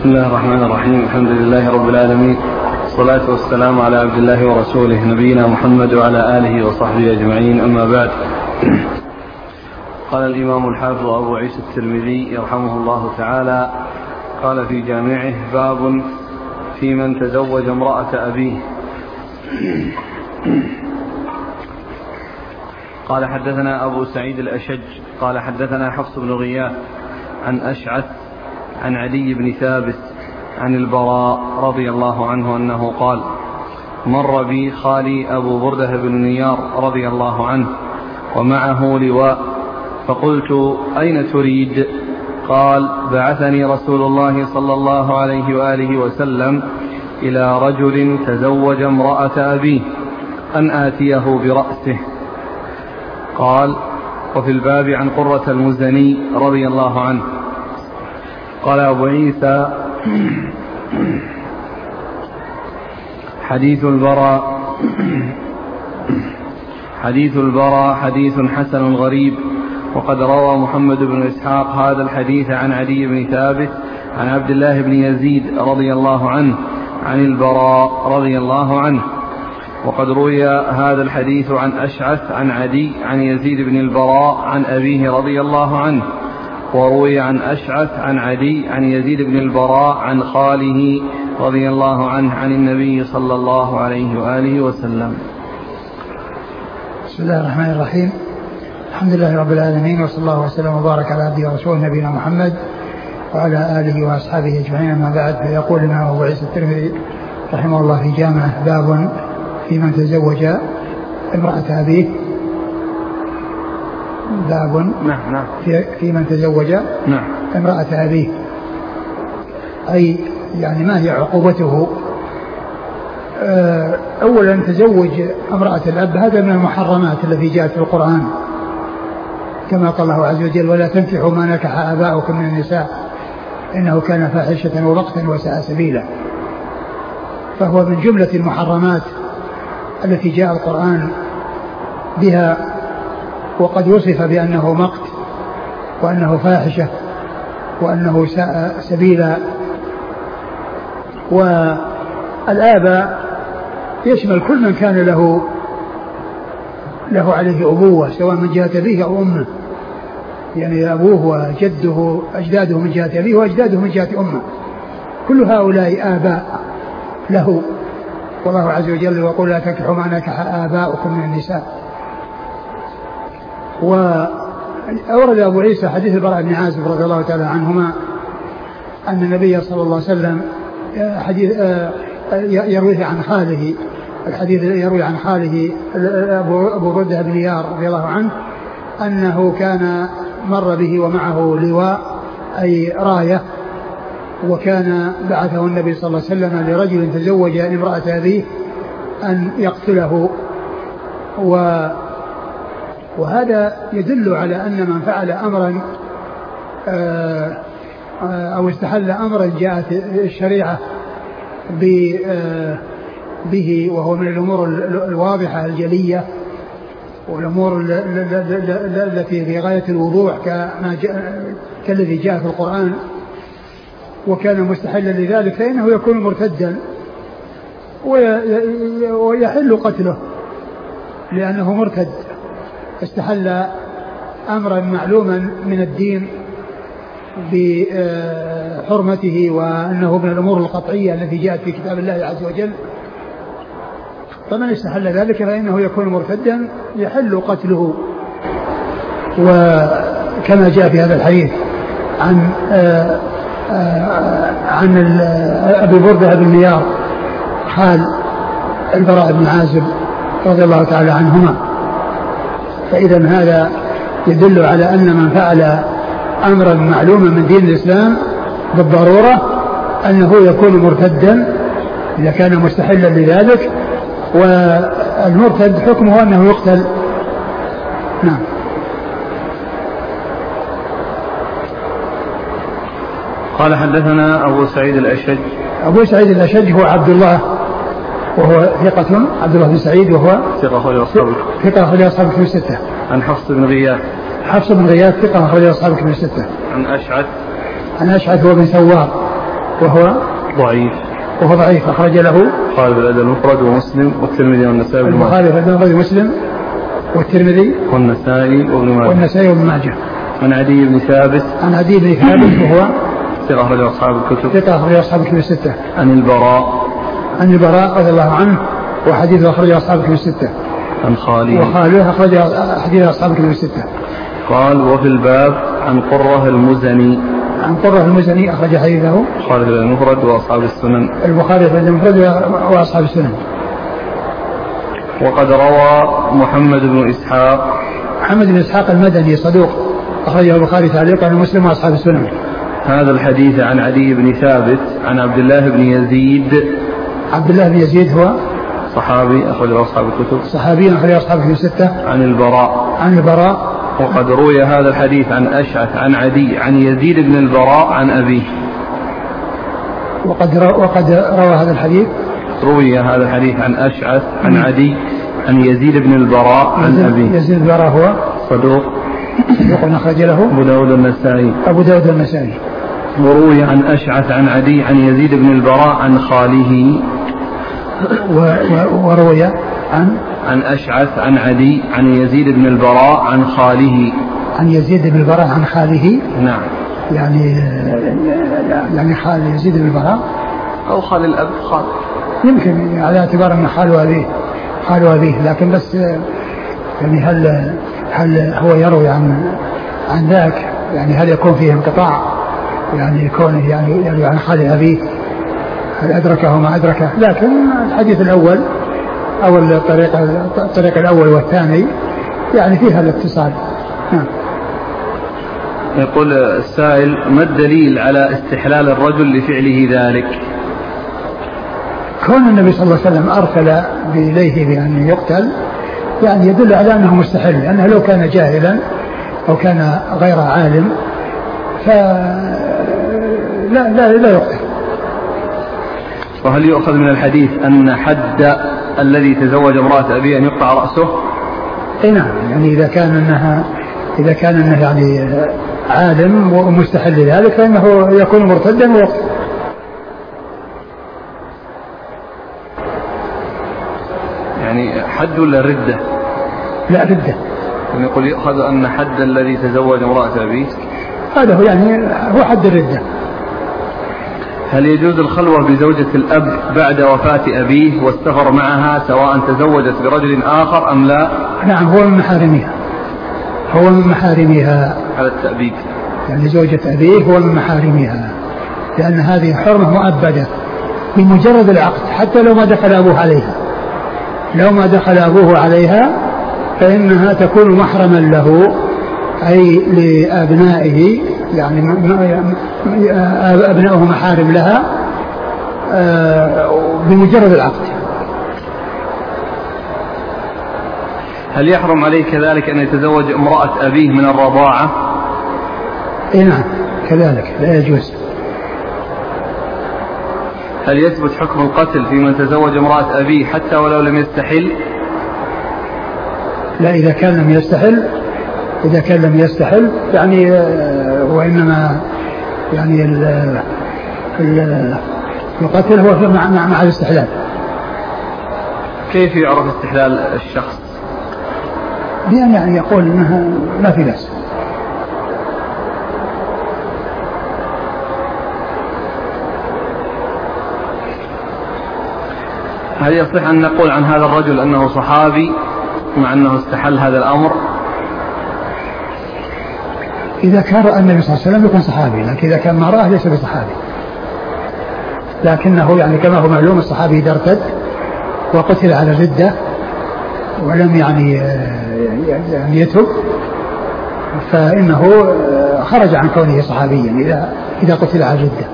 بسم الله الرحمن الرحيم. الحمد لله رب العالمين، والصلاة والسلام على عبد الله ورسوله نبينا محمد وعلى آله وصحبه أجمعين، أما بعد. قال الإمام الحافظ أبو عيسى الترمذي يرحمه الله تعالى قال في جامعه: باب في من تزوج امرأة أبيه. قال حدثنا أبو سعيد الأشج قال حدثنا حفص بن غياث عن أشعث عن علي بن ثابت عن البراء رضي الله عنه أنه قال: مر بي خالي أبو بردة بن نيار رضي الله عنه ومعه لواء، فقلت: أين تريد؟ قال: بعثني رسول الله صلى الله عليه وآله وسلم إلى رجل تزوج امرأة أبيه أن آتيه برأسه. قال: وفي الباب عن قرة المزني رضي الله عنه. قال أبو عيسى: حديث البراء حديث حسن غريب، وقد روى محمد بن إسحاق هذا الحديث عن علي بن ثابت عن عبد الله بن يزيد رضي الله عنه عن البراء رضي الله عنه. وقد روي هذا الحديث عن أشعث عن عدي عن يزيد بن البراء عن أبيه رضي الله عنه، وروي عن أشعث عن عدي عن يزيد بن البراء عن خاله رضي الله عنه عن النبي صلى الله عليه وآله وسلم. بسم الله الرحمن الرحيم. الحمد لله رب العالمين، وصلى الله وسلم وبارك على عبده ورسوله نبينا محمد وعلى آله وأصحابه أجمعين، أما بعد. فيقول لنا أبو عيسى الترمذي رحمه الله في جامعه: باب في من تزوج امرأة أبيه. باب في من تزوج امرأة أبيه، أي يعني ما هي عقوبته؟ أولا، تزوج امرأة الأب هذا من المحرمات التي جاءت في القرآن، كما قال الله عز وجل: ولا تنكحوا ما نكح آباؤكم من النساء إنه كان فاحشة ومقتا وساء سبيلا. فهو من جملة المحرمات التي جاء القرآن بها، وقد وصف بأنه مقت وأنه فاحشة وأنه ساء سبيلا. والآباء يشمل كل من كان له عليه أبوة، سواء من جهة أبيه أو أمه، يعني أبوه وجده أجداده من جهة أبيه وأجداده من جهة أمه، كل هؤلاء آباء له. والله عز وجل: وقل لا تنكحوا ما نكح آباؤكم من النساء. وأورد أبو عيسى حديث البراء بن عازب رضي الله تعالى عنهما أن النبي صلى الله عليه وسلم يرويه عن خاله، الحديث يروي عن خاله أبو بردة بن نيار رضي الله عنه أنه كان مر به ومعه لواء أي راية، وكان بعثه النبي صلى الله عليه وسلم لرجل تزوج امرأة أبيه أن يقتله. وهذا يدل على أن من فعل أمرا أو استحل أمرا جاءت الشريعة به، وهو من الأمور الواضحة الجلية والأمور التي في غاية الوضوح كالذي جاء في القرآن، وكان مستحلا لذلك، فإنه يكون مرتدا ويحل قتله لأنه مرتد، استحل أمرا معلوما من الدين بحرمته، وأنه من الأمور القطعية التي جاءت في كتاب الله عز وجل. فمن استحل ذلك فإنه يكون مرتدا يحل قتله. وكما جاء في هذا الحديث عن أبي بردة بن نيار حال البراء بن عازب رضي الله تعالى عنهما. فإذا هذا يدل على أن من فعل أمرا معلوما من دين الإسلام بالضرورة أنه يكون مرتدا إذا كان مستحلا لذلك، والمرتد حكمه أنه يقتل. نعم. قال حدثنا أبو سعيد الأشج. أبو سعيد الأشج هو عبد الله، وهو ثقة، عبد الله بن سعيد، وهو ثقة أخرج أصحاب الكتب الستة. عن حفص بن غياث. حفص بن غياث ثقة أخرج أصحاب الكتب الستة. عن أشعث. عن أشعث هو بن ثوار وهو ضعيف أخرج له البخاري في الأدب المفرد ومسلم والترمذي والنسائي وابن ماجه. البخاري في الأدب المفرد ومسلم والترمذي والنسائي وابن ماجه. عن عدي بن ثابت وهو ثقة أخرجه أصحاب الكتب الستة. عن البراء رضي الله عنه وحديث أخرجه أصحاب الكتب الستة. عن خالد أخرج حديث أصحاب الكتب الستة. قال وفي الباب عن قرة المزني أخرج حديثه البخاري في المفرد وأصحاب السنن. وقد روى محمد بن إسحاق المدني صدوق أخرجه البخاري تعليقا ومسلم وأصحاب السنن. هذا الحديث عن عدي بن ثابت عن عبد الله بن يزيد هو صحابي أخرجه أصحاب الكتب الستة. عن البراء وقد روي هذا الحديث عن أشعث عن عدي عن يزيد بن البراء عن أبيه. وقد روي هذا الحديث عن أشعث عن عدي عن يزيد بن البراء عن أبيه. يزيد بن البراء هو صدوق أخرج له أبو داود النسائي. وروي عن أشعث عن عدي عن يزيد بن البراء عن خاله. وروي عن أشعث عن عدي عن يزيد بن البراء عن خاله. نعم. يعني خال يزيد بن البراء أو خال الأب يمكن على اعتبار أن خال أبيه لكن بس يعني هل هو يروي عن ذاك يعني هل يكون فيه انقطاع يعني كونه يعني يروي عن خال أبيه هل أدركه ما أدركه. لكن الحديث الأول أو الطريق الأول والثاني يعني فيها الاتصال. يقول السائل ما الدليل على استحلال الرجل لفعله ذلك؟ كون النبي صلى الله عليه وسلم أرسل إليه بأن يقتل يعني يدل على أنه مستحل لأنه لو كان جاهلا أو كان غير عالم لا يقتل. وهل يؤخذ من الحديث أن حد الذي تزوج امرأة أبيه أن يقطع رأسه؟ نعم يعني إذا كان أنه يعني عالم ومستحل لذلك فإنه يكون مرتدا ويقتل. يعني حد ولا ردة؟ لا ردة. يعني يقول يؤخذ أن حد الذي تزوج امرأة أبيه هذا هو يعني هو حد الردة. هل يجوز الخلوة بزوجة الأب بعد وفاة أبيه والسفر معها سواء تزوجت برجل آخر أم لا؟ نعم هو من محارمها على التأبيد يعني زوجة أبيه هو من محارمها لأن هذه حرمة مؤبدة بمجرد العقد حتى لو ما دخل أبوه عليها فإنها تكون محرما له أي لأبنائه يعني أبنائه محارم لها بمجرد العقد. هل يحرم عليه كذلك أن يتزوج امرأة أبيه من الرضاعة؟ نعم كذلك لا يجوز. هل يثبت حكم القتل في من تزوج امرأة أبيه حتى ولو لم يستحل؟ لا إذا كان لم يستحل يعني وإنما يعني القتل هو مع الاستحلال. كيف يعرف استحلال الشخص؟ بأن يعني يقول إنها ما في بأس. هل يصح أن نقول عن هذا الرجل أنه صحابي مع أنه استحل هذا الأمر؟ إذا كان رأى النبي صلى الله عليه وسلم يكون صحابي لكن إذا كان ما رأى ليس بصحابي لكنه يعني كما هو معلوم الصحابي إذا ارتد وقتل على الردة ولم يعني يتب فإنه خرج عن كونه صحابيا إذا قتل على الردة.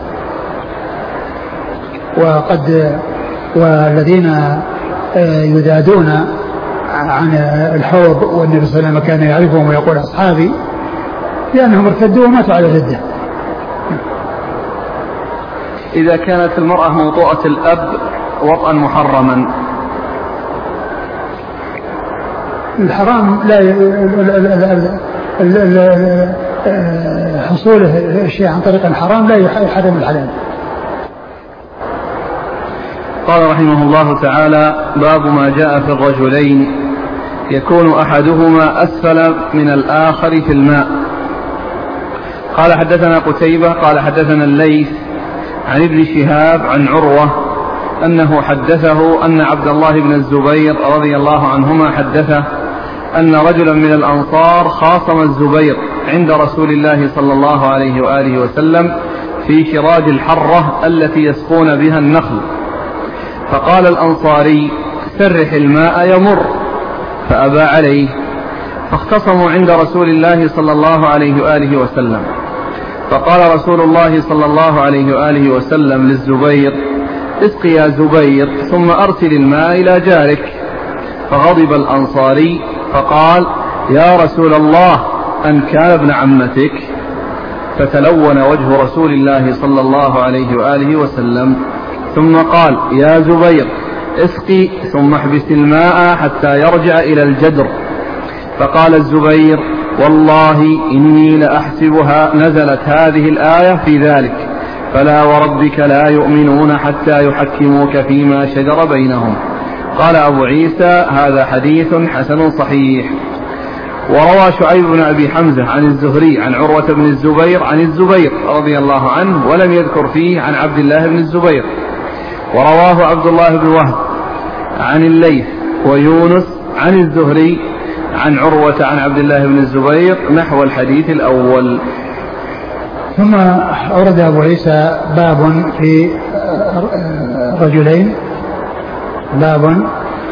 والذين يذادون عن الحوض والنبي صلى الله عليه وسلم كان يعرفهم ويقول أصحابي لأنهم ارتدوا وماتوا على الردة. إذا كانت المرأة موطوءة الأب وطئا محرما الحرام لا حصوله الشيء عن طريق الحرام لا يحرم الحلال قال رحمه الله تعالى: باب ما جاء في الرجلين يكون أحدهما أسفل من الآخر في الماء. قال حدثنا قتيبة قال حدثنا الليث عن ابن شهاب عن عروة أنه حدثه أن عبد الله بن الزبير رضي الله عنهما حدثه أن رجلا من الأنصار خاصم الزبير عند رسول الله صلى الله عليه وآله وسلم في شراج الحرة التي يسقون بها النخل، فقال الأنصاري: سرح الماء يمر، فأبى عليه، فاختصموا عند رسول الله صلى الله عليه وآله وسلم، فقال رسول الله صلى الله عليه وآله وسلم للزبير: اسق يا زبير ثم أرسل الماء إلى جارك. فغضب الأنصاري فقال: يا رسول الله أن كان ابن عمتك؟ فتلون وجه رسول الله صلى الله عليه وآله وسلم، ثم قال: يا زبير اسقي ثم احبس الماء حتى يرجع إلى الجدر. فقال الزبير: والله إني لأحسبها نزلت هذه الآية في ذلك، فلا وربك لا يؤمنون حتى يحكموك فيما شجر بينهم. قال أبو عيسى: هذا حديث حسن صحيح. وروى شعيب بن أبي حمزة عن الزهري عن عروة بن الزبير عن الزبير رضي الله عنه ولم يذكر فيه عن عبد الله بن الزبير. ورواه عبد الله بن وهب عن الليث ويونس عن الزهري عن عروة عن عبد الله بن الزبير نحو الحديث الأول. ثم أورد أبو عيسى باب في الرجلين، باب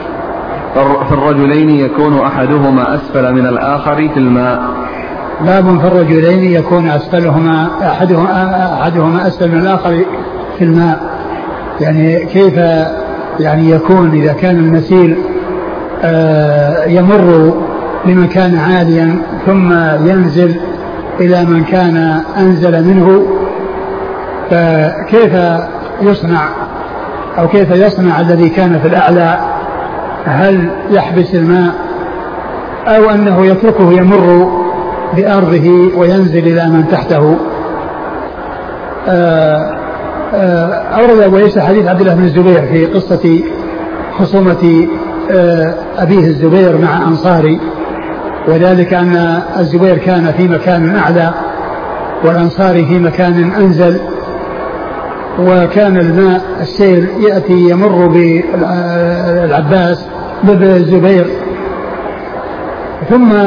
في الرجلين يكون أحدهما أسفل من الآخر في الماء. باب في الرجلين يكون أسفلهما أحدهما أسفل من الآخر في الماء، يعني كيف يعني يكون إذا كان المسيل يمر بمكان عاليا ثم ينزل إلى من كان أنزل منه، فكيف يصنع أو كيف يصنع الذي كان في الأعلى؟ هل يحبس الماء أو أنه يتركه يمر بأرضه وينزل إلى من تحته؟ أورد أبو عيسى حديث عبد الله بن الزبير في قصة خصومة أبيه الزبير مع أنصاري، وذلك أن الزبير كان في مكان أعلى والأنصاري في مكان أنزل، وكان الماء السيل يأتي يمر بالعباس بالزبير ثم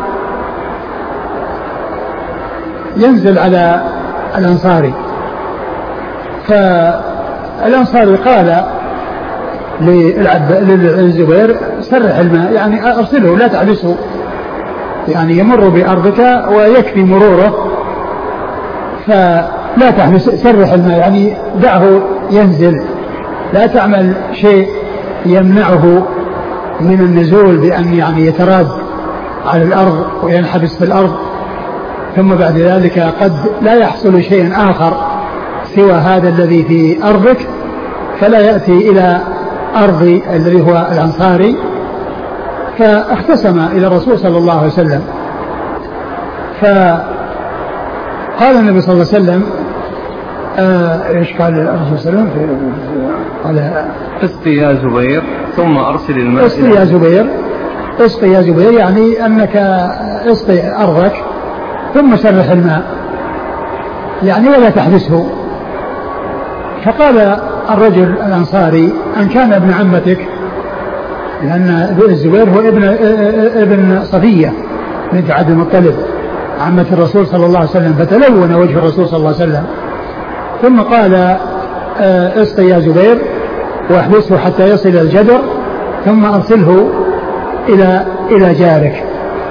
ينزل على الأنصاري، فالأنصاري قال للزبير: سرح الماء، يعني أرسله لا تحبسه، يعني يمر بأرضك ويكفي مروره، فلا تحبس، سرح الماء يعني دعه ينزل، لا تعمل شيء يمنعه من النزول بأن يعني يتراب على الأرض وينحبس في الأرض، ثم بعد ذلك قد لا يحصل شيء آخر سوى هذا الذي في أرضك، فلا يأتي إلى أرض الذي هو الأنصاري. فاختصم إلى الرسول صلى الله عليه وسلم، فقال النبي صلى الله عليه وسلم ايش قال الرسول صلى الله عليه وسلم؟ قال: اسقي يا زبير ثم أرسل الماء. اسقي يا زبير، اسقي يا زبير يعني أنك اسقي أرضك ثم سرح الماء، يعني ولا تحبسه. فقال الرجل الأنصاري: أن كان ابن عمتك، لأن الزبير هو ابن صفية بنت عبد المطلب عمة الرسول صلى الله عليه وسلم، فتلون وجه الرسول صلى الله عليه وسلم، ثم قال: اسقي يا زبير واحبسه حتى يصل إلى الجدر ثم أرسله إلى جارك.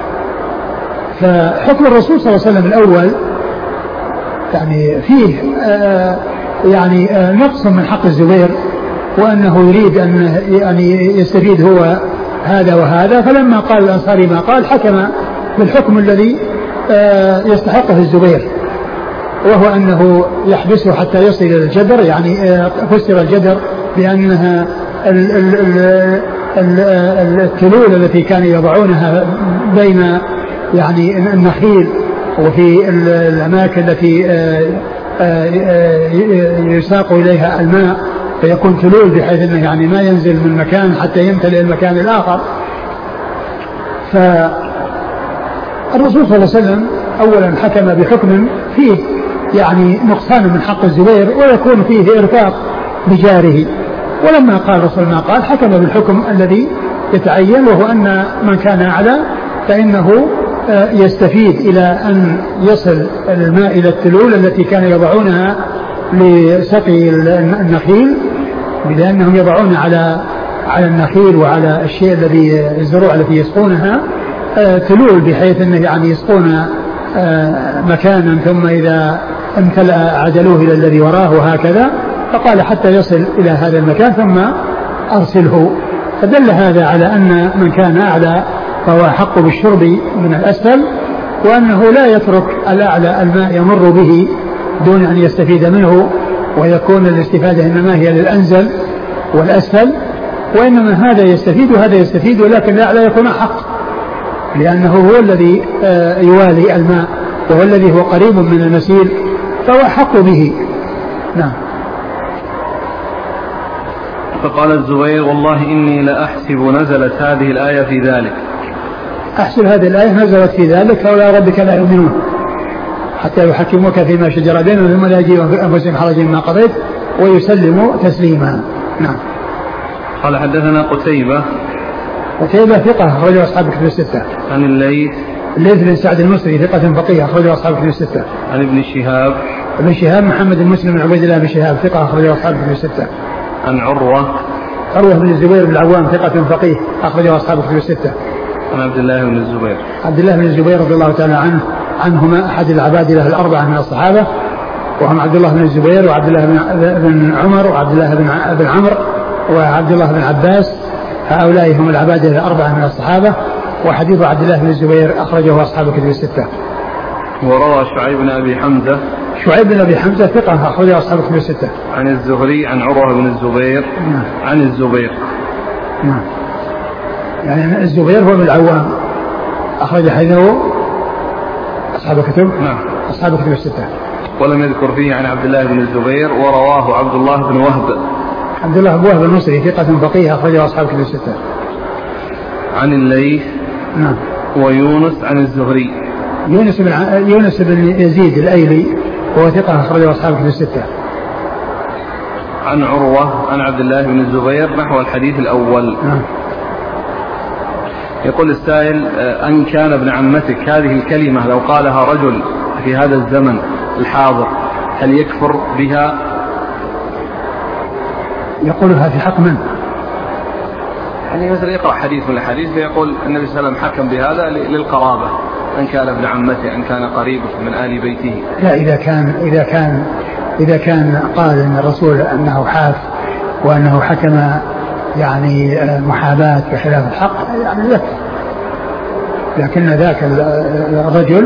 فحكم الرسول صلى الله عليه وسلم الأول يعني فيه يعني نقص من حق الزبير، وأنه يريد أن يعني يستفيد هو هذا وهذا، فلما قال الأنصاري ما قال حكم بالحكم الذي يستحقه الزبير، وهو أنه يحبسه حتى يصل إلى الجدر، يعني فسر الجدر بأنها التلول التي كانوا يضعونها بين يعني النخيل وفي الأماكن التي يساق إليها الماء فيكون تلول بحيث أنه يعني ما ينزل من مكان حتى يمتلئ المكان الآخر. فالرسول صلى الله عليه وسلم أولا حكم بحكم فيه يعني نقصان من حق الزبير ويكون فيه إرفاق بجاره، ولما قال الرسول ما قال حكم بالحكم الذي يتعين، وهو أن من كان أعلى فإنه يستفيد إلى أن يصل الماء إلى التلول التي كانوا يضعونها لسقي النخيل، لأنهم يضعون على النخيل وعلى الشيء الذي الزروع التي يسقونها تلول بحيث أنه يعني يسقون مكانا ثم إذا امتلأ عدلوه إلى الذي وراه وهكذا، فقال حتى يصل إلى هذا المكان ثم أرسله. فدل هذا على أن من كان أعلى فهو أحق بالشرب من الأسفل، وأنه لا يترك الأعلى الماء يمر به دون أن يستفيد منه، ويكون الاستفادة إنما هي للأنزل والأسفل، وإنما هذا يستفيد وهذا يستفيد، ولكن الأعلى يكون أحق لأنه هو الذي يوالي الماء وهو الذي هو قريب من المسيل فهو أحق به. نعم. فقال الزبير والله إني لأحسب نزلت هذه الآية في ذلك. أحسب هذه الآية نزلت في ذلك فولا ربك لا يؤمنون حتى يحكموك فيما شجر بينهم ثم لا يجيء في أنفسهم حرج مما قضيت ويسلموا تسليما. نعم. قال حدثنا قتيبة ثقة أخرجه أصحاب الكتب الستة. عن الليث بن سعد المصري ثقة فقيه أخرجه أصحاب الكتب الستة. عن ابن شهاب محمد بن مسلم بن عبيد الله بن شهاب ثقة أخرجه أصحاب الكتب الستة. عن عروة بن الزبير بن العوام ثقة فقيه أخرجه أصحاب الكتب الستة. عن عبد الله بن الزبير رضي الله تعالى عنهما أحد العبادلة الأربعة من الصحابة، وهم عبد الله بن الزبير وعبد الله بن عمر وعبد الله بن عمرو وعبد الله بن عباس، هؤلاء هم العبادلة الأربعة من الصحابة. وحديث عبد الله بن الزبير أخرجه أصحاب الكتب الستة. وروى شعيب بن أبي حمزة ثقة أخرجه أصحاب الكتب الستة. عن الزهري عن عروة بن الزبير. نعم. عن الزبير. نعم. يعني الزبير هو من العوام أخرج حديثه أصحاب الكتب. نعم. أصحاب الكتب الستة. ولم يذكر فيه عن عبد الله بن الزبير. ورواه عبد الله بن وهب المصري ثقة فقيه أخرجه أصحاب الكتب الستة. عن الليث. نعم. ويونس عن الزهري. يونس بن يزيد الأيلي وهو ثقة أخرجه أصحاب الكتب الستة. عن عروة عن عبد الله بن الزبير نحو الحديث الأول. نعم. يقول السائل أن كان ابن عمتك هذه الكلمة لو قالها رجل في هذا الزمن الحاضر هل يكفر بها؟ يقولها في حق من؟ يعني مثلا يقرأ حديث من الحديث فيقول النبي صلى الله عليه وسلم حكم بهذا للقرابة، أن كان ابن عمته أن كان قريبه من آل بيته. لا، إذا كان قال أن الرسول أنه حاف وأنه حكم يعني محاباة بخلاف الحق يعني يكفر، لكن ذاك الرجل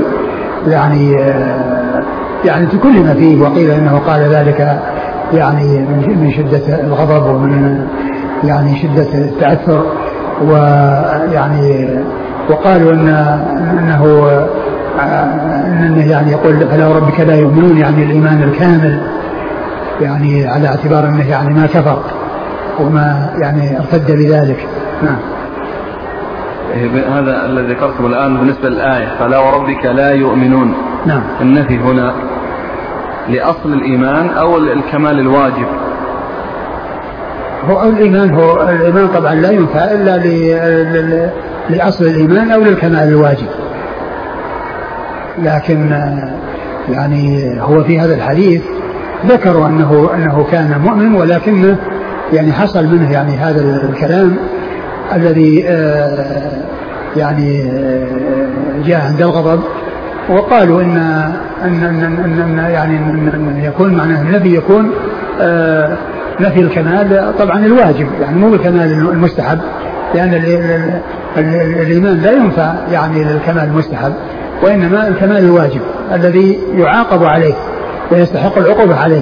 يعني تكلم فيه وقيل انه قال ذلك يعني من شدة الغضب ومن يعني شدة التأثر، ويعني وقالوا انه يعني يقول فلا وربك لا يؤمنون، يعني الايمان الكامل، يعني على اعتبار انه يعني ما كفر وما يعني ارتد بذلك. نعم. هذا الذي ذكرته الآن بالنسبة للآية فلا وربك لا يؤمنون. نعم. النفي هنا لأصل الإيمان أو الكمال الواجب؟ هو الإيمان طبعا لا ينفع إلا لأصل الإيمان أو للكمال الواجب، لكن يعني هو في هذا الحديث ذكروا أنه كان مؤمن، ولكنه يعني حصل منه يعني هذا الكلام الذي يعني جاء عند الغضب، وقالوا ان يعني ان يكون معناه النبي يكون نفي الكمال طبعا الواجب، يعني مو بالكمال المستحب، لان الايمان لا ينفع يعني للكمال المستحب، وانما الكمال الواجب الذي يعاقب عليه ويستحق العقوبة عليه.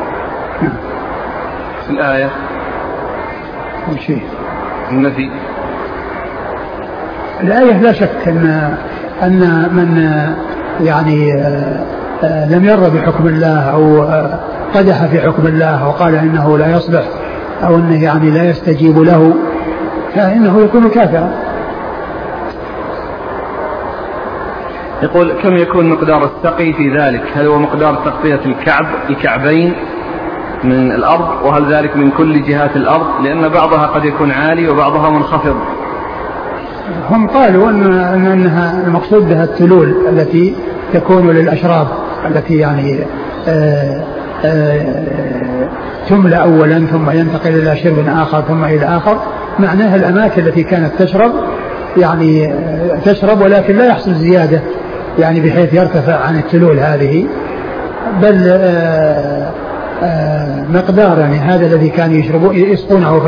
في الآية شيء النفي. الآية لا شك أن من يعني لم يرضى بحكم الله قدح في حكم الله وقال إنه لا يصلح أو أنه يعني لا يستجيب له فإنه يكون كافرا. يقول كم يكون مقدار السقي في ذلك؟ هل هو مقدار تغطية الكعبين من الأرض، وهل ذلك من كل جهات الأرض؟ لأن بعضها قد يكون عالي وبعضها منخفض. هم قالوا أنها المقصود بها التلول التي تكون للأشراب التي يعني تملأ أولا ثم ينتقل إلى شرب آخر ثم إلى آخر، معناها الأماكن التي كانت تشرب يعني تشرب ولكن لا يحصل زيادة يعني بحيث يرتفع عن التلول هذه، بل مقدار يعني هذا الذي كانوا يسقونه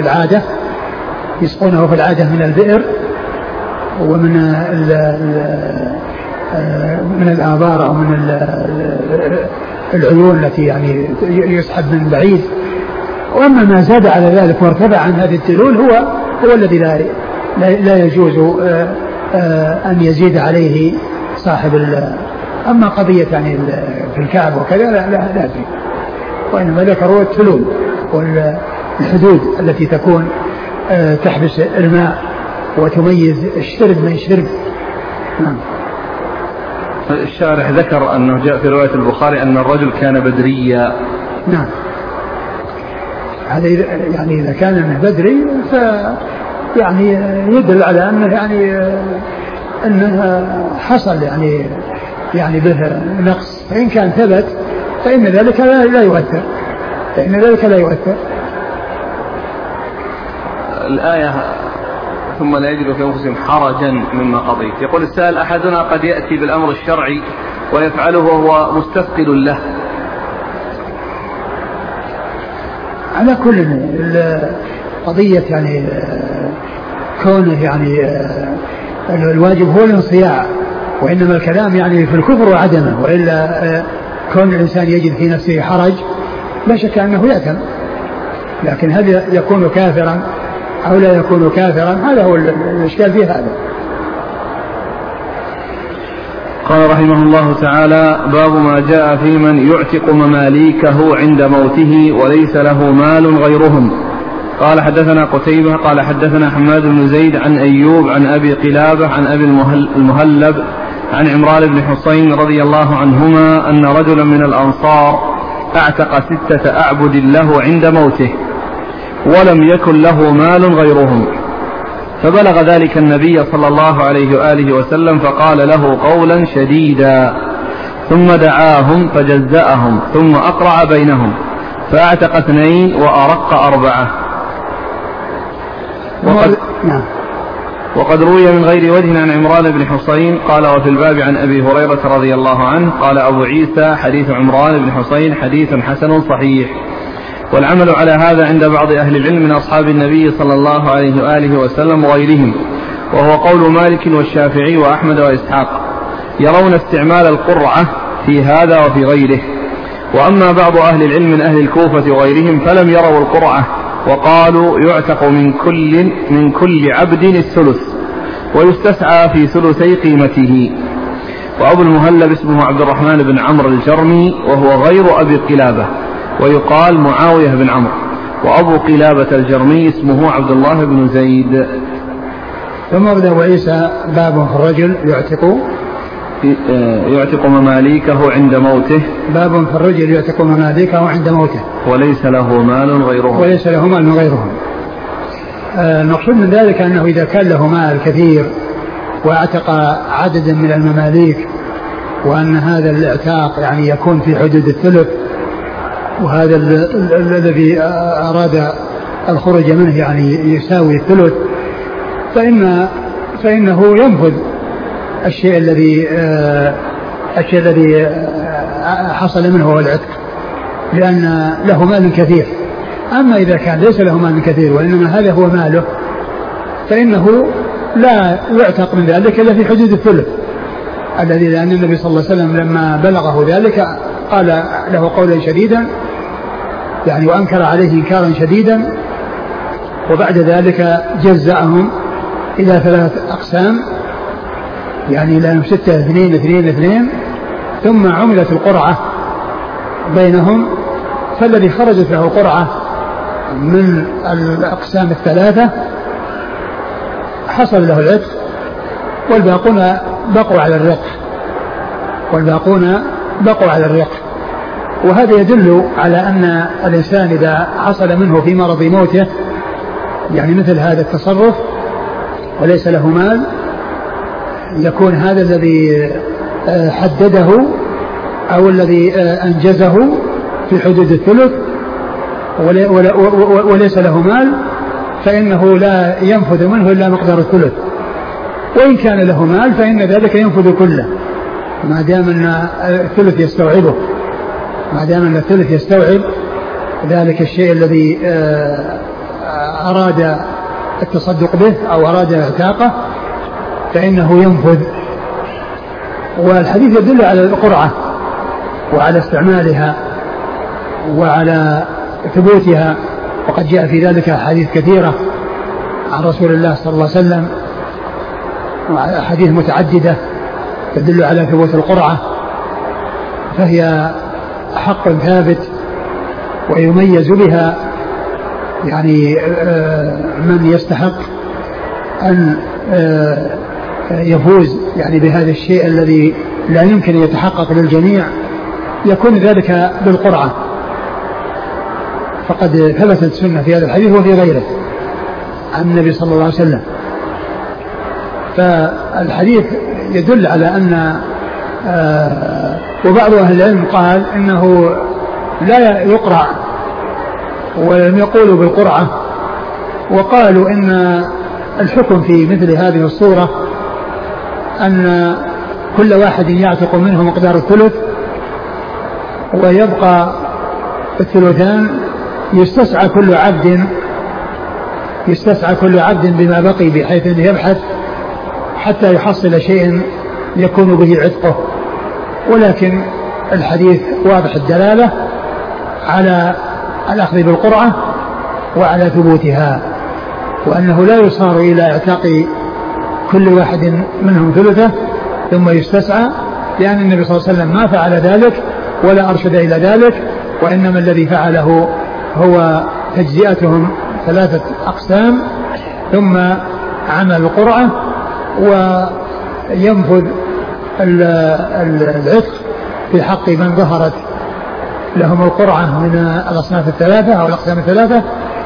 في العادة من البئر ومن من الآبار أو من العيون التي يعني يسحب من بعيد. وأما ما زاد على ذلك وارتفع عن هذه التلول هو الذي لا يجوز أن يزيد عليه صاحب أما قضية يعني في الكعب وكذا لا فيه، وإنما ذكروا التلول والحدود التي تكون تحبس الماء وتميز الشرب من الشرب. نعم. الشارح ذكر أنه جاء في رواية البخاري أن الرجل كان بدريا. نعم. هذا يعني إذا كان من بدري يعني يدل على أنه يعني أنه حصل يعني به نقص، فإن كان ثبت فإن ذلك لا يؤثر. الآية ثم لا يجد في أنفسهم حرجا مما قضيت. يقول السائل أحدنا قد يأتي بالأمر الشرعي ويفعله وهو مستثقل له. على كل قضية يعني كونه يعني الواجب هو الانصياع، وإنما الكلام يعني في الكفر وعدمه، وإلا كون الإنسان يجد في نفسه حرج لا شك أنه يأثم، لكن هل يكون كافرا أو لا يكون كافرا هذا هو الإشكال في هذا. قال رحمه الله تعالى: باب ما جاء في من يعتق مماليكه عند موته وليس له مال غيرهم. قال حدثنا قتيبة قال حدثنا حماد بن زيد عن أيوب عن أبي قلابة عن أبي المهلب عن عمران بن حصين رضي الله عنهما أن رجلا من الأنصار اعتق 6 أعبد له عند موته ولم يكن له مال غيرهم، فبلغ ذلك النبي صلى الله عليه وآله وسلم فقال له قولا شديدا، ثم دعاهم فجزأهم ثم أقرع بينهم فأعتق 2 وأرق 4. وقد روي من غير وجه عن عمران بن حصين قال: وفي الباب عن أبي هريرة رضي الله عنه قال أبو عيسى: حديث عمران بن حصين حديث حسن صحيح. والعمل على هذا عند بعض أهل العلم من أصحاب النبي صلى الله عليه وآله وسلم وغيرهم، وهو قول مالك والشافعي وأحمد وإسحاق، يرون استعمال القرعة في هذا وفي غيره. وأما بعض أهل العلم من أهل الكوفة وغيرهم فلم يروا القرعة، وقالوا يعتق من كل عبد الثلث ويستسعى في ثلثي قيمته. وأبو المهلب اسمه عبد الرحمن بن عمرو الجرمي وهو غير أبي قلابة، ويقال معاوية بن عمرو. وأبو قلابة الجرمي اسمه عبد الله بن زيد. ثم ابن وعيسى باب في الرجل يعتق مماليكه عند موته. باب في الرجل يعتق مماليكه عند موته وليس له مال غيرهم. المقصود من ذلك أنه إذا كان له مال كثير واعتق عددا من المماليك، وأن هذا الاعتاق يعني يكون في حدود الثلث، وهذا الذي أراد الخروج منه يعني يساوي الثلث، فإنه ينفذ الشيء الذي حصل منه هو العتق، لأن له مال كثير. أما إذا كان ليس له مال كثير وإنما هذا هو ماله فإنه لا يعتق من ذلك إلا في حدود الثلث الذي، لأن النبي صلى الله عليه وسلم لما بلغه ذلك قال له قولا شديدا يعني وأنكر عليه إنكارا شديدا، وبعد ذلك جزأهم إلى 3 أقسام، يعني لهم 6 2 2 2، ثم عملت القرعة بينهم فالذي خرجت له قرعة من الأقسام الثلاثة حصل له العتق، والباقون بقوا على الرق. وهذا يدل على أن الإنسان إذا حصل منه في مرض موته يعني مثل هذا التصرف وليس له مال، يكون هذا الذي حدده أو الذي أنجزه في حدود الثلث وليس له مال، فإنه لا ينفذ منه إلا مقدار الثلث، وإن كان له مال فإن ذلك ينفذ كله ما دام أن الثلث يستوعب ذلك الشيء الذي أراد التصدق به أو أراد اعتاقه فإنه ينفذ. والحديث يدل على القرعة وعلى استعمالها وعلى ثبوتها، وقد جاء في ذلك أحاديث كثيرة عن رسول الله صلى الله عليه وسلم، أحاديث متعددة تدل على ثبوت القرعة، فهي حق ثابت ويميز بها يعني من يستحق أن يفوز يعني بهذا الشيء الذي لا يمكن أن يتحقق للجميع، يكون ذلك بالقرعة. فقد ثبتت السنة في هذا الحديث وفي غيره عن النبي صلى الله عليه وسلم. فالحديث يدل على أن وبعض أهل العلم قال إنه لا يقرع ولم يقولوا بالقرعة، وقالوا إن الحكم في مثل هذه الصورة أن كل واحد يعتق منه مقدار الثلث ويبقى الثلثان، يستسعى كل عبد بما بقي، بحيث أنه يبحث حتى يحصل شيء يكون به عتقه. ولكن الحديث واضح الدلالة على الأخذ بالقرعة وعلى ثبوتها، وأنه لا يصار إلى اعتاق كل واحد منهم ثلثه ثم يستسعى، لأن النبي صلى الله عليه وسلم ما فعل ذلك ولا أرشد إلى ذلك، وإنما الذي فعله هو تجزئتهم 3 أقسام ثم عمل القرعة وينفذ العتق في حق من ظهرت لهم القرعة من الأصناف الثلاثة أو الأقسام الثلاثة،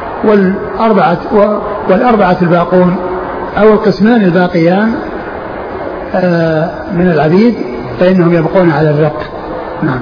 والأربعة الباقون أو القسمان الباقيان من العبيد فإنهم يبقون على الرق. نعم.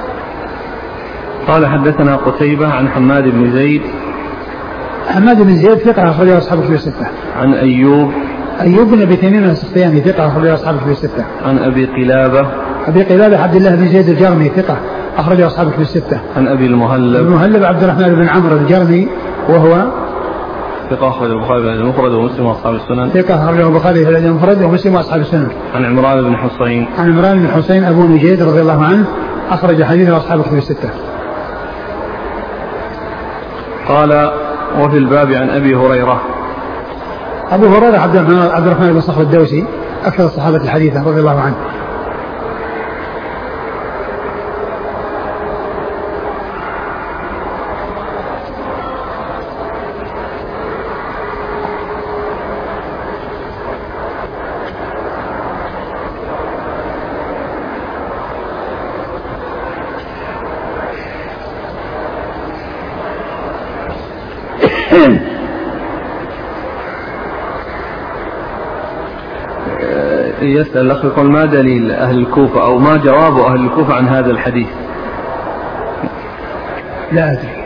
قال حدثنا قتيبة عن حماد بن زيد. حماد بن زيد ثقة أخرجه أصحاب الكتب الستة. عن أيوب بن أبي تميم السختياني ثقة أخرجه أصحاب الكتب الستة. عن أبي قلابة عبد الله بن زيد الجرمي ثقة أخرجه أصحاب الكتب الستة. عن أبي المهلب عبد الرحمن بن عمرو الجرمي وهو ثقة أخرجه البخاري في المفرد ومسلم وأصحاب السنن. ثقة أخرجه البخاري في المفرد ومسلم وأصحاب السنن. عن عمران بن حسين أبو نجيد رضي الله عنه أخرج حديثه أصحاب الكتب الستة. قال وفي الباب عن أبي هريرة. أبو هريرة عبد الرحمن بن صخر الدوسي أكثر الصحابة الحديثة رضي الله عنه. يسأل الأخ يقول ما دليل أهل الكوفة أو ما جواب أهل الكوفة عن هذا الحديث؟ لا أدري.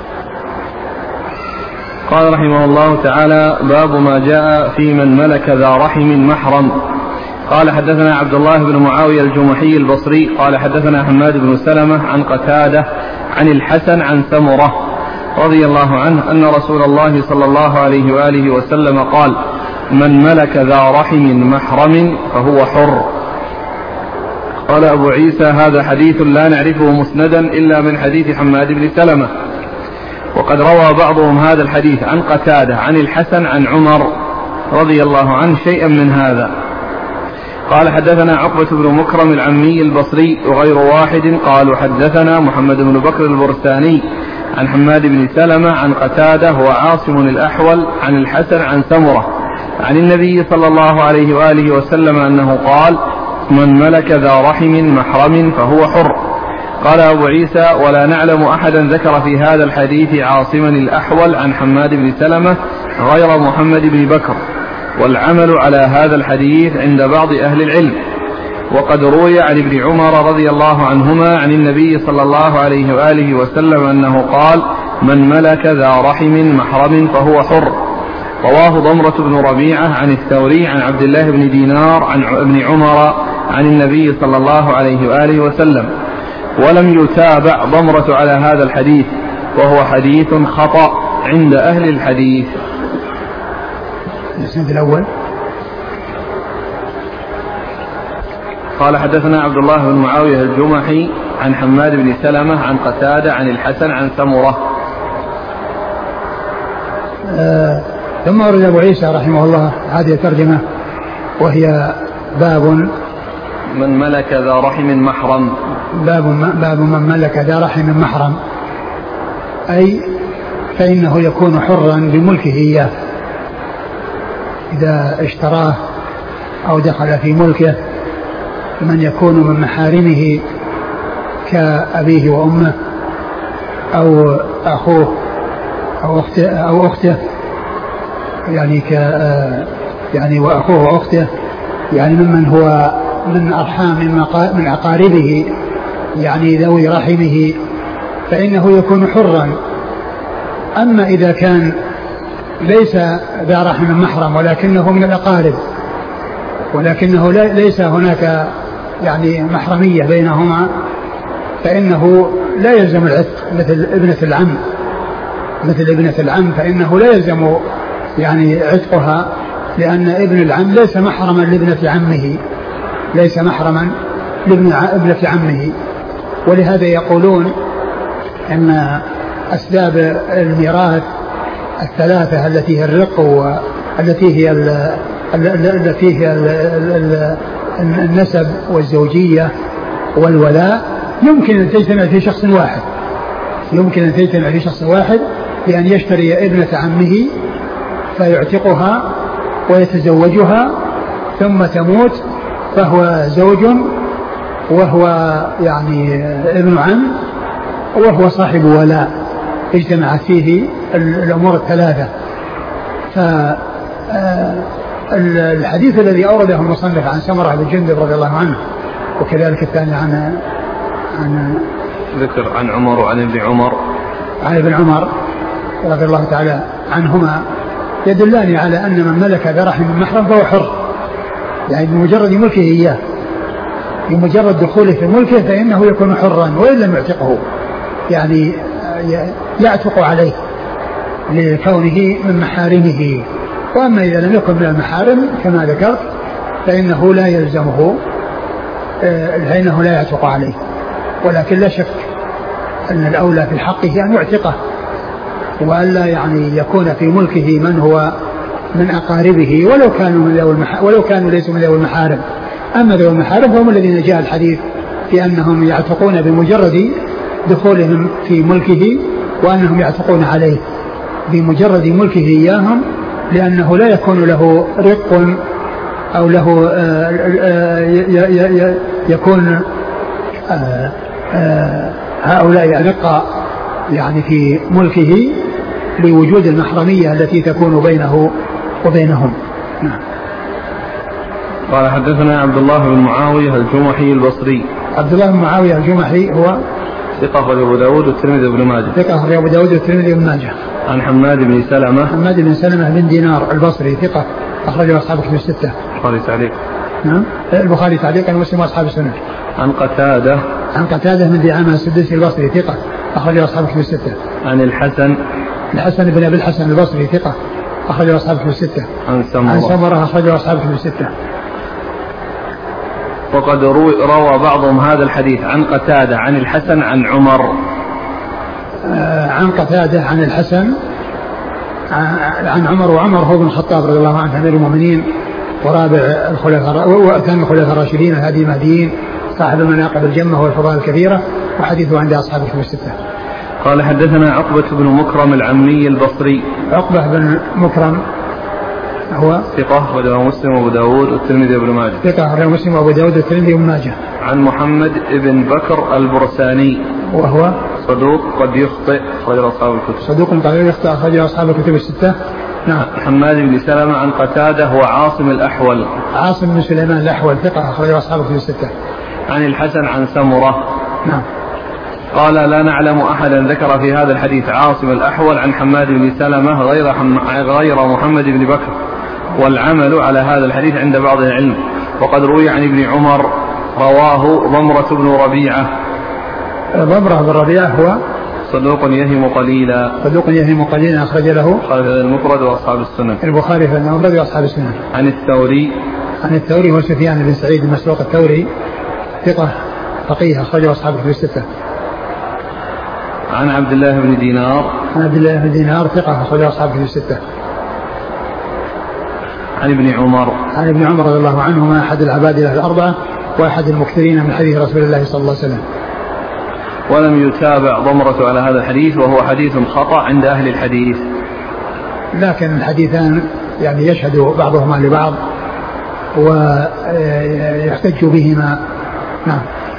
قال رحمه الله تعالى باب ما جاء في من ملك ذا رحم محرم. قال حدثنا عبد الله بن معاوية الجمحي البصري قال حدثنا حماد بن سلمة عن قتادة عن الحسن عن سمرة رضي الله عنه أن رسول الله صلى الله عليه وآله وسلم قال من ملك ذا رحم محرم فهو حر. قال أبو عيسى هذا حديث لا نعرفه مسندا إلا من حديث حماد بن سلمة، وقد روى بعضهم هذا الحديث عن قتادة عن الحسن عن عمر رضي الله عنه شيئا من هذا. قال حدثنا عقبة بن مكرم العمي البصري وغير واحد قالوا حدثنا محمد بن بكر البرساني عن حماد بن سلمة عن قتادة وعاصم الأحول عن الحسن عن سمرة عن النبي صلى الله عليه وآله وسلم أنه قال من ملك ذا رحم محرم فهو حر. قال أبو عيسى ولا نعلم أحدا ذكر في هذا الحديث عاصما الأحول عن حماد بن سلمة غير محمد بن بكر، والعمل على هذا الحديث عند بعض أهل العلم. وقد روي عن ابن عمر رضي الله عنهما عن النبي صلى الله عليه وآله وسلم أنه قال من ملك ذا رحم محرم فهو حر. رواه ضمرة بن ربيعة عن الثوري عن عبد الله بن دينار عن ابن عمر عن النبي صلى الله عليه وآله وسلم، ولم يتابع ضمرة على هذا الحديث، وهو حديث خطأ عند أهل الحديث. الإسناد الأول قال حدثنا عبد الله بن معاوية الجمحي عن حماد بن سلمة عن قتادة عن الحسن عن سمرة. ثم ورد أبو عيسى رحمه الله هذه الترجمة وهي باب من ملك ذا رحم محرم. باب من ملك ذا رحم محرم، أي فإنه يكون حرا بملكه إياه إذا اشتراه أو دخل في ملكه، من يكون من محارمه كأبيه وأمه أو أخوه أو أخته، يعني يعني وأخوه وأخته، يعني ممن هو من أرحام من أقاربه، يعني ذوي رحمه، فإنه يكون حرا. أما إذا كان ليس ذا رحم محرم ولكنه من الأقارب، ولكنه ليس هناك يعني محرمية بينهما، فإنه لا يلزم العتق مثل ابنة العم، فإنه لا يلزم يعني عتقها، لأن ابن العم ليس محرما لابنة عمه. ولهذا يقولون أن أسباب الميراث الثلاثة التي هي الرق والتي هي النسب والزوجية والولاء يمكن أن تجتمع في شخص واحد، بأن يشتري ابنة عمه فيعتقها ويتزوجها ثم تموت فهو زوج وهو يعني ابن عم وهو صاحب ولاء، اجتمعت فيه الأمور الثلاثة. فالحديث الذي أورده المصنف عن سمرة بن جندب رضي الله عنه، وكذلك الثاني عن ذكر عن عمر وعن ابن عمر رضي الله تعالى عنهما، يدلان على أن من ملك ذا رحم محرم فهو حر، يعني بمجرد ملكه إياه، بمجرد دخوله في ملكه فإنه يكون حرا وإن لم يعتقه، يعني يعتق عليه لكونه من محارمه. وأما إذا لم يكن من المحارم كما ذكرت فإنه لا يلزمه، فإنه لا يعتق عليه. ولكن لا شك أن الأولى في حقه أن يعتقه، وألا يعني يكون في ملكه من هو من أقاربه ولو كانوا ليسوا من ذوي المحارم. أما ذوي المحارم هم الذين جاء الحديث في أنهم يعتقون بمجرد دخولهم في ملكه، وأنهم يعتقون عليه بمجرد ملكه إياهم، لأنه لا يكون له رق أو له يكون هؤلاء رقة يعني في ملكه لوجود المحرمية التي تكون بينه وبينهم. نعم. قال حدثنا عبد الله بن معاوية الجمحي البصري. عبد الله بن معاوية الجمحي هو ثقة أخرجه أبو داود والترمذي وابن ماجه. ثقة أخرجه أبو داود والترمذي وابن ماجه. عن حماد بن سلمة بن دينار البصري ثقة أخرجه أصحاب الكتب الستة. البخاري تعليق. نعم. البخاري تعليقا ومسلم وأصحاب السنة. عن قتادة من دعامة السدوسي البصري ثقة أخرجه أصحاب الكتب الستة. عن الحسن بن أبي الحسن البصري ثقة أخرجه أصحاب الكتب الستة. عن سمرة أخرجه أصحاب الكتب الستة. وقد روى بعضهم هذا الحديث عن قتادة عن الحسن عن عمر. عن قتادة عن الحسن عن عمر، وعمر هو بن الخطاب رضي الله عنه أمير المؤمنين ورابع الخلفاء وثاني الخلفاء الراشدين الهادي المهديين صاحب المناقب الجمة والفضائل الكثيرة، وحديثه عند أصحاب الكتب الستة. قال حدثنا عقبة بن مكرم العمي البصري. عقبة بن مكرم هو ثقة ورواه مسلم وأبو داود والترمذي وابن ماجه. ثقة ورواه مسلم وأبو داود والترمذي وابن ماجه. عن محمد بن بكر البرساني وهو صدوق قد يخطئ أخرجه أصحاب الكتب. صدوق قد يخطئ أخرجه أصحاب الكتب الستة. نعم. حماد بن سلمة عن قتادة هو عاصم الأحول. عاصم بن سليمان الأحول ثقة أخرجه أصحاب الكتب الستة. عن الحسن عن سمرة. نعم. قال لا نعلم أحدا ذكر في هذا الحديث عاصم الأحول عن حماد بن سلمة غير محمد بن بكر، والعمل على هذا الحديث عند بعض العلم. وقد روي عن ابن عمر رواه ضمرة بن ربيعة. ضمرة بن ربيعة هو صدوق يهم قليلا. صدوق يهم قليلا أخرج له المفرد وأصحاب السنن. البخاري في المفرد وأصحاب السنن. عن الثوري. عن الثوري هو سفيان بن سعيد المسروق الثوري ثقة فقيه أخرجه أصحاب الكتب الستة. عن عبد الله بن دينار. عن عبد الله بن دينار ثقة أخرجه أصحاب الكتب الستة. عن ابن عمر. عن ابن عمر رضي الله عنهما أحد العبادلة الأربعة وأحد المكثرين من حديث رسول الله صلى الله عليه وسلم. ولم يتابع ضمرة على هذا الحديث وهو حديث خطأ عند أهل الحديث، لكن الحديثان يعني يشهد بعضهما لبعض ويحتج بهما. نعم.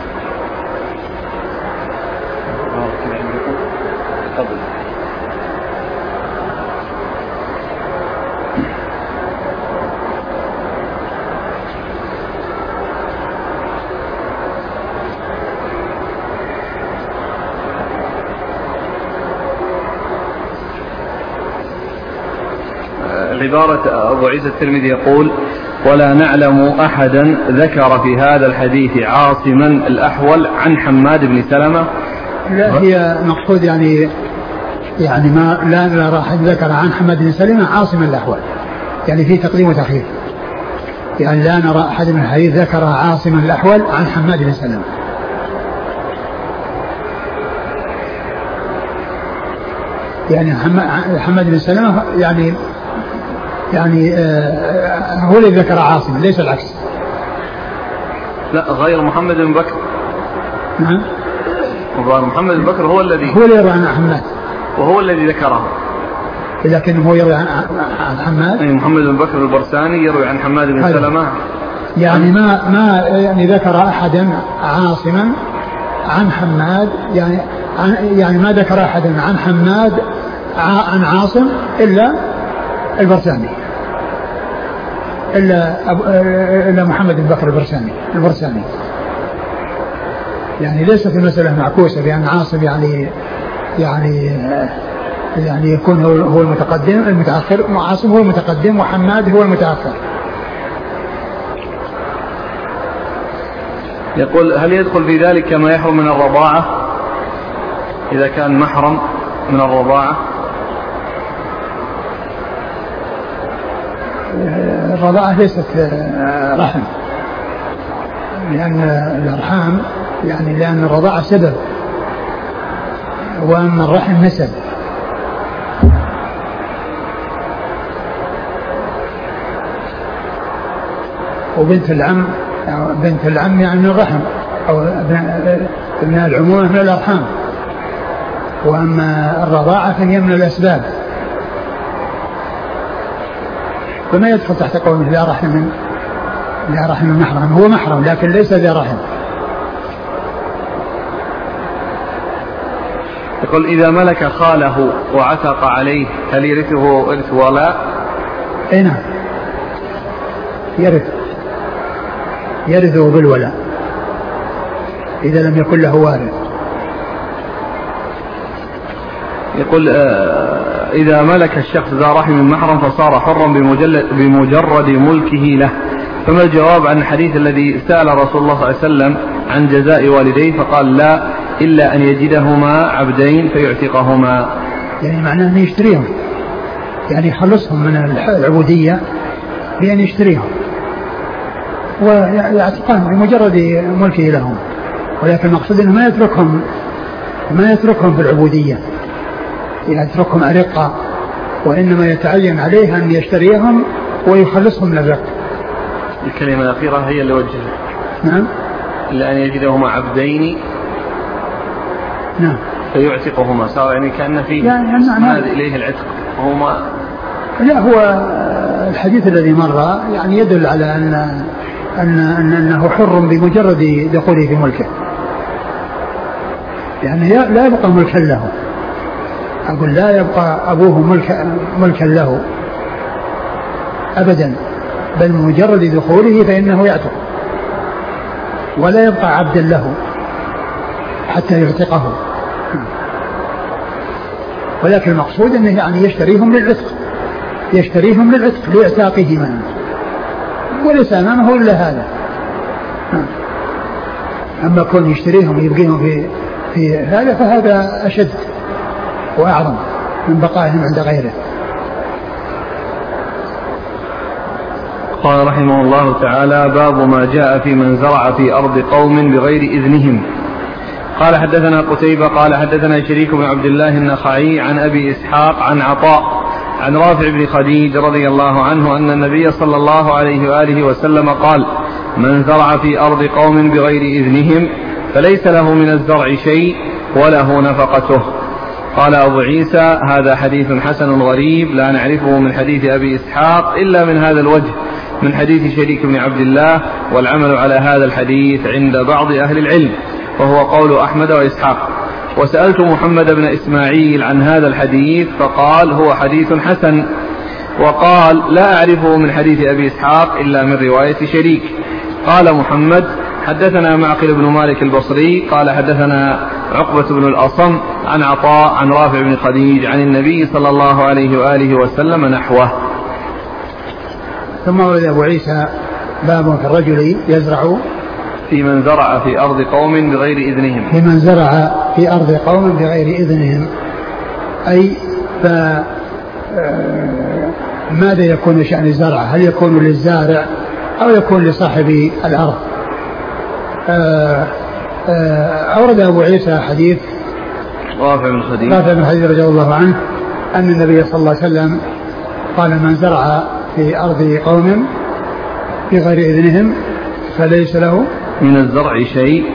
عبارة أبو عيسى الترمذي يقول ولا نعلم أحدا ذكر في هذا الحديث عاصما الأحول عن حماد بن سلمة. لا هي مقصود يعني ما لا نرى أحد ذكر عن حماد بن سلمة عاصما الأحول، يعني في تقديم وتأخير، يعني لا نرى أحد من الحديث ذكر عاصما الأحول عن حماد بن سلمة. يعني حماد بن سلمة يعني هو الذي ذكر عاصم ليس العكس. لا غير محمد بن بكر. نعم. محمد بن بكر هو الذي يروي عن حماد وهو الذي ذكره، لكن هو يروي عن حماد. محمد بن بكر البرساني يروي عن حماد بن سلمة، يعني ما يعني ذكر أحدا عاصما عن حماد، يعني ما ذكر أحدا عن حماد عن عاصم إلا البرساني، إلا محمد بن بكر البرساني. يعني ليست المسألة معكوسة بأن عاصم يعني يكون هو المتقدم المتأخر، عاصم هو المتقدم وحماد هو المتأخر. يقول هل يدخل في ذلك ما يحرم من الرضاعة إذا كان محرم من الرضاعة؟ الرضاعة ليست رحم، لأن الأرحام لأن الرضاعة سبب وأن الرحم نسب. وبنت العم يعني من الرحم، أو ابناء العمومة من الأرحام، وأما الرضاعة فهي من الأسباب، فما يدخل تحت قوله لا رحم محرم. هو محرم لكن ليس ذا رحم. يقول إذا ملك خاله وعتق عليه هل يرثه إرث ولاء؟ أي نعم يرثه بالولاء إذا لم يكن له وارث. يقول إذا ملك الشخص ذا رحم محرم فصار حرا بمجرد ملكه له، فما الجواب عن الحديث الذي سأل رسول الله صلى الله عليه وسلم عن جزاء والديه فقال لا إلا أن يجدهما عبدين فيعتقهما؟ يعني معناه أن يشتريهم، يعني يخلصهم من العبودية بأن يشتريهم ويعتقهم بمجرد ملكه لهم، ولكن المقصود أنه ما يتركهم في العبودية، يتركهم أرقة، وإنما يتعين عليه أن يشتريهم ويخلصهم من الرق الكلمة الأخيرة هي اللي وجهها. نعم. إلا أن يجدهما عبدين. نعم. فيعتقهما صار يعني كأن فيه يعني إليه العتق وهما. لا، هو الحديث الذي مر يعني يدل على أنه حر بمجرد دخوله في ملكه، يعني لا يبقى ملكا له. أقول لا يبقى أبوه ملكا له أبدا، بل مجرد دخوله فإنه يعتق، ولا يبقى عبدا له حتى يعتقه. ولكن المقصود أنه يعني يشتريهم للعتق لإعتاقهما، وليس أمامه إلا هذا. أما كون يشتريهم ويبقيهم في هذا فهذا أشد وأعظم من بقائهم عند غيره. قال رحمه الله تعالى: باب ما جاء في من زرع في أرض قوم بغير إذنهم. قال حدثنا قتيبة قال حدثنا شريك بن عبد الله النخعي عن أبي إسحاق عن عطاء عن رافع بن خديج رضي الله عنه أن النبي صلى الله عليه وآله وسلم قال: من زرع في أرض قوم بغير إذنهم فليس له من الزرع شيء وله نفقته. قال أبو عيسى: هذا حديث حسن غريب لا نعرفه من حديث أبي إسحاق إلا من هذا الوجه من حديث شريك بن عبد الله، والعمل على هذا الحديث عند بعض أهل العلم وهو قول أحمد وإسحاق. وسألت محمد بن إسماعيل عن هذا الحديث فقال: هو حديث حسن. وقال: لا أعرفه من حديث أبي إسحاق إلا من رواية شريك. قال محمد: حدثنا معقل بن مالك البصري قال حدثنا عقبة بن الأصم عن عطاء عن رافع بن خديج عن النبي صلى الله عليه وآله وسلم نحوه. ثم ورد أبو عيسى: باب في الرجل يزرع في من زرع في أرض قوم بغير إذنهم. في من زرع في أرض قوم بغير إذنهم، أي ماذا يكون شأن الزرع؟ هل يكون للزارع أو يكون لصاحب الأرض؟ أورد أبو عيسى حديث رافع بن خديج رضي الله عنه أن النبي صلى الله عليه وسلم قال: من زرع في أرض قوم بغير إذنهم فليس له من الزرع شيء،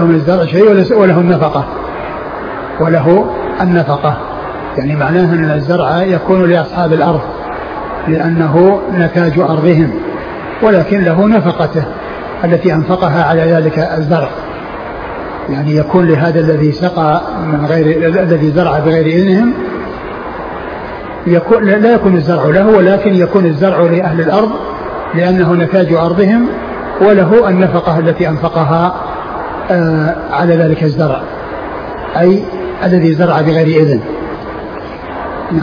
وله النفقة. يعني معناه أن الزرع يكون لأصحاب الأرض لأنه نتاج أرضهم، ولكن له نفقته التي أنفقها على ذلك الزرع. يعني يكون لهذا الذي سقى الذي زرع بغير إذنهم لا يكون الزرع له، ولكن يكون الزرع لأهل الأرض لأنه نتاج أرضهم، وله النفقة التي أنفقها على ذلك الزرع، أي الذي زرع بغير إذن. نعم.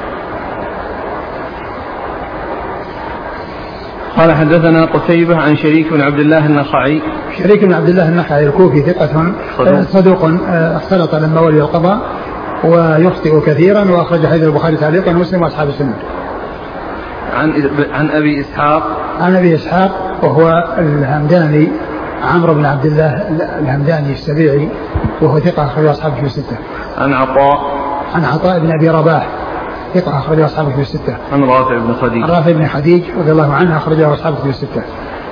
قال حدثنا قتيبة عن شريك بن عبد الله النخعي. شريك بن عبد الله النخعي الكوفي ثقة صدوق اختلط لما ولي القضاء ويخطئ كثيرا، وأخرج حديث البخاري تعليقا ومسلم وأصحاب السنة. عن أبي إسحاق وهو الهمداني عمرو بن عبد الله الهمداني السبيعي، وهو ثقة أخرج أصحابه في الستة. عن عطاء بن أبي رباح ثقة أخرج أصحابه في الستة. عن رافع بن خديج رضي الله عنه أخرجه أصحابه في الستة.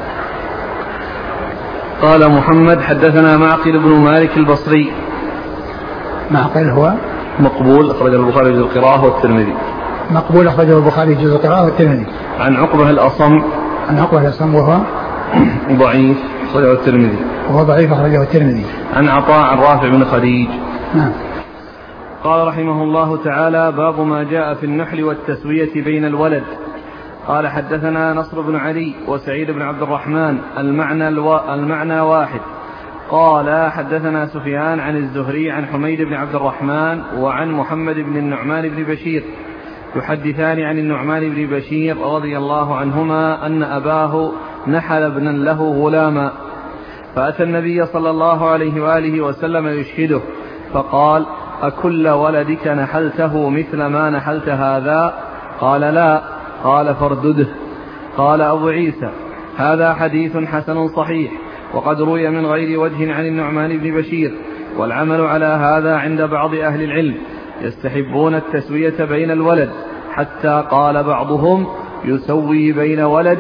قال محمد: حدثنا معقل بن مالك البصري. معقل هو مقبول أخرجه البخاري جزء القراءة والترمذي. مقبول أخرجه البخاري جزء القراءة والترمذي. عن عقبة الأصم وهو ضعيف أخرجه الترمذي. عن عطاء عن رافع بن خديج. نعم. قال رحمه الله تعالى: باب ما جاء في النحل والتسوية بين الولد. قال حدثنا نصر بن علي وسعيد بن عبد الرحمن المعنى واحد. قال حدثنا سفيان عن الزهري عن حميد بن عبد الرحمن وعن محمد بن النعمان بن بشير يحدثان عن النعمان بن بشير رضي الله عنهما أن أباه نحل ابنا له غلاما، فأتى النبي صلى الله عليه وآله وسلم يشهده فقال: أكل ولدك نحلته مثل ما نحلت هذا؟ قال: لا. قال: فاردده. قال أبو عيسى: هذا حديث حسن صحيح، وقد روي من غير وجه عن النعمان بن بشير، والعمل على هذا عند بعض أهل العلم، يستحبون التسوية بين الولد، حتى قال بعضهم: يسوي بين ولده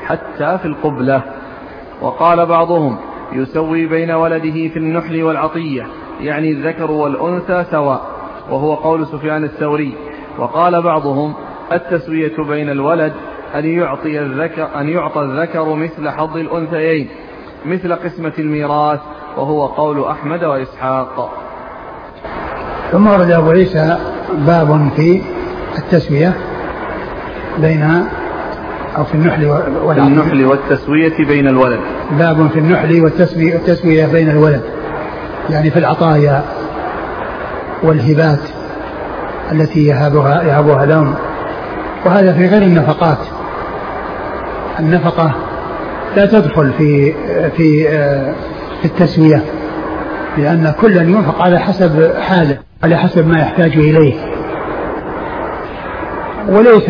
حتى في القبلة. وقال بعضهم يسوي بين ولده في النحل والعطية، يعني الذكر والأنثى سواء، وهو قول سفيان الثوري. وقال بعضهم التسوية بين الولد أن يعطى الذكر مثل حظ الأنثيين مثل قسمة الميراث، وهو قول أحمد وإسحاق. ثم ورد أبو عيسى باب في التسوية بين أو في النحل والتسوية بين الولد. باب في النحل والتسوية بين الولد، يعني في العطايا والهبات التي يهبها لهم، وهذا في غير النفقات. النفقة لا تدخل في التسوية، لأن كل ينفق على حسب حاله، على حسب ما يحتاج إليه، وليس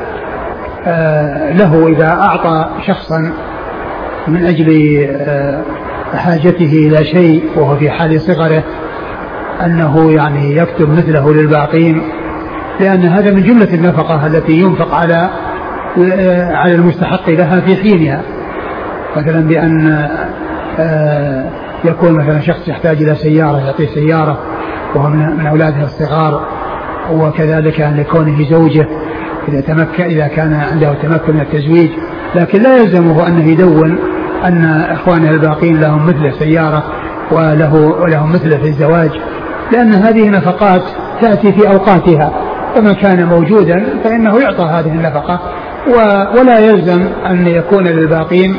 له إذا أعطى شخصا من أجل حاجته إلى شيء وهو في حال صغره أنه يعني يكتب مثله للباقين، لأن هذا من جملة النفقة التي ينفق على المستحق لها في حينها، مثلا بأن يكون مثلا شخص يحتاج إلى سيارة يعطيه سيارة وهو من أولاده الصغار، وكذلك أن لكونه زوجه إذا كان عنده تمكن من التزويج، لكن لا يلزمه أنه يدون أن إخوانه الباقين لهم مثل سيارة ولهم مثل في الزواج، لأن هذه نفقات تأتي في أوقاتها، فمن كان موجودا فإنه يعطى هذه النفقة، ولا يلزم أن يكون للباقين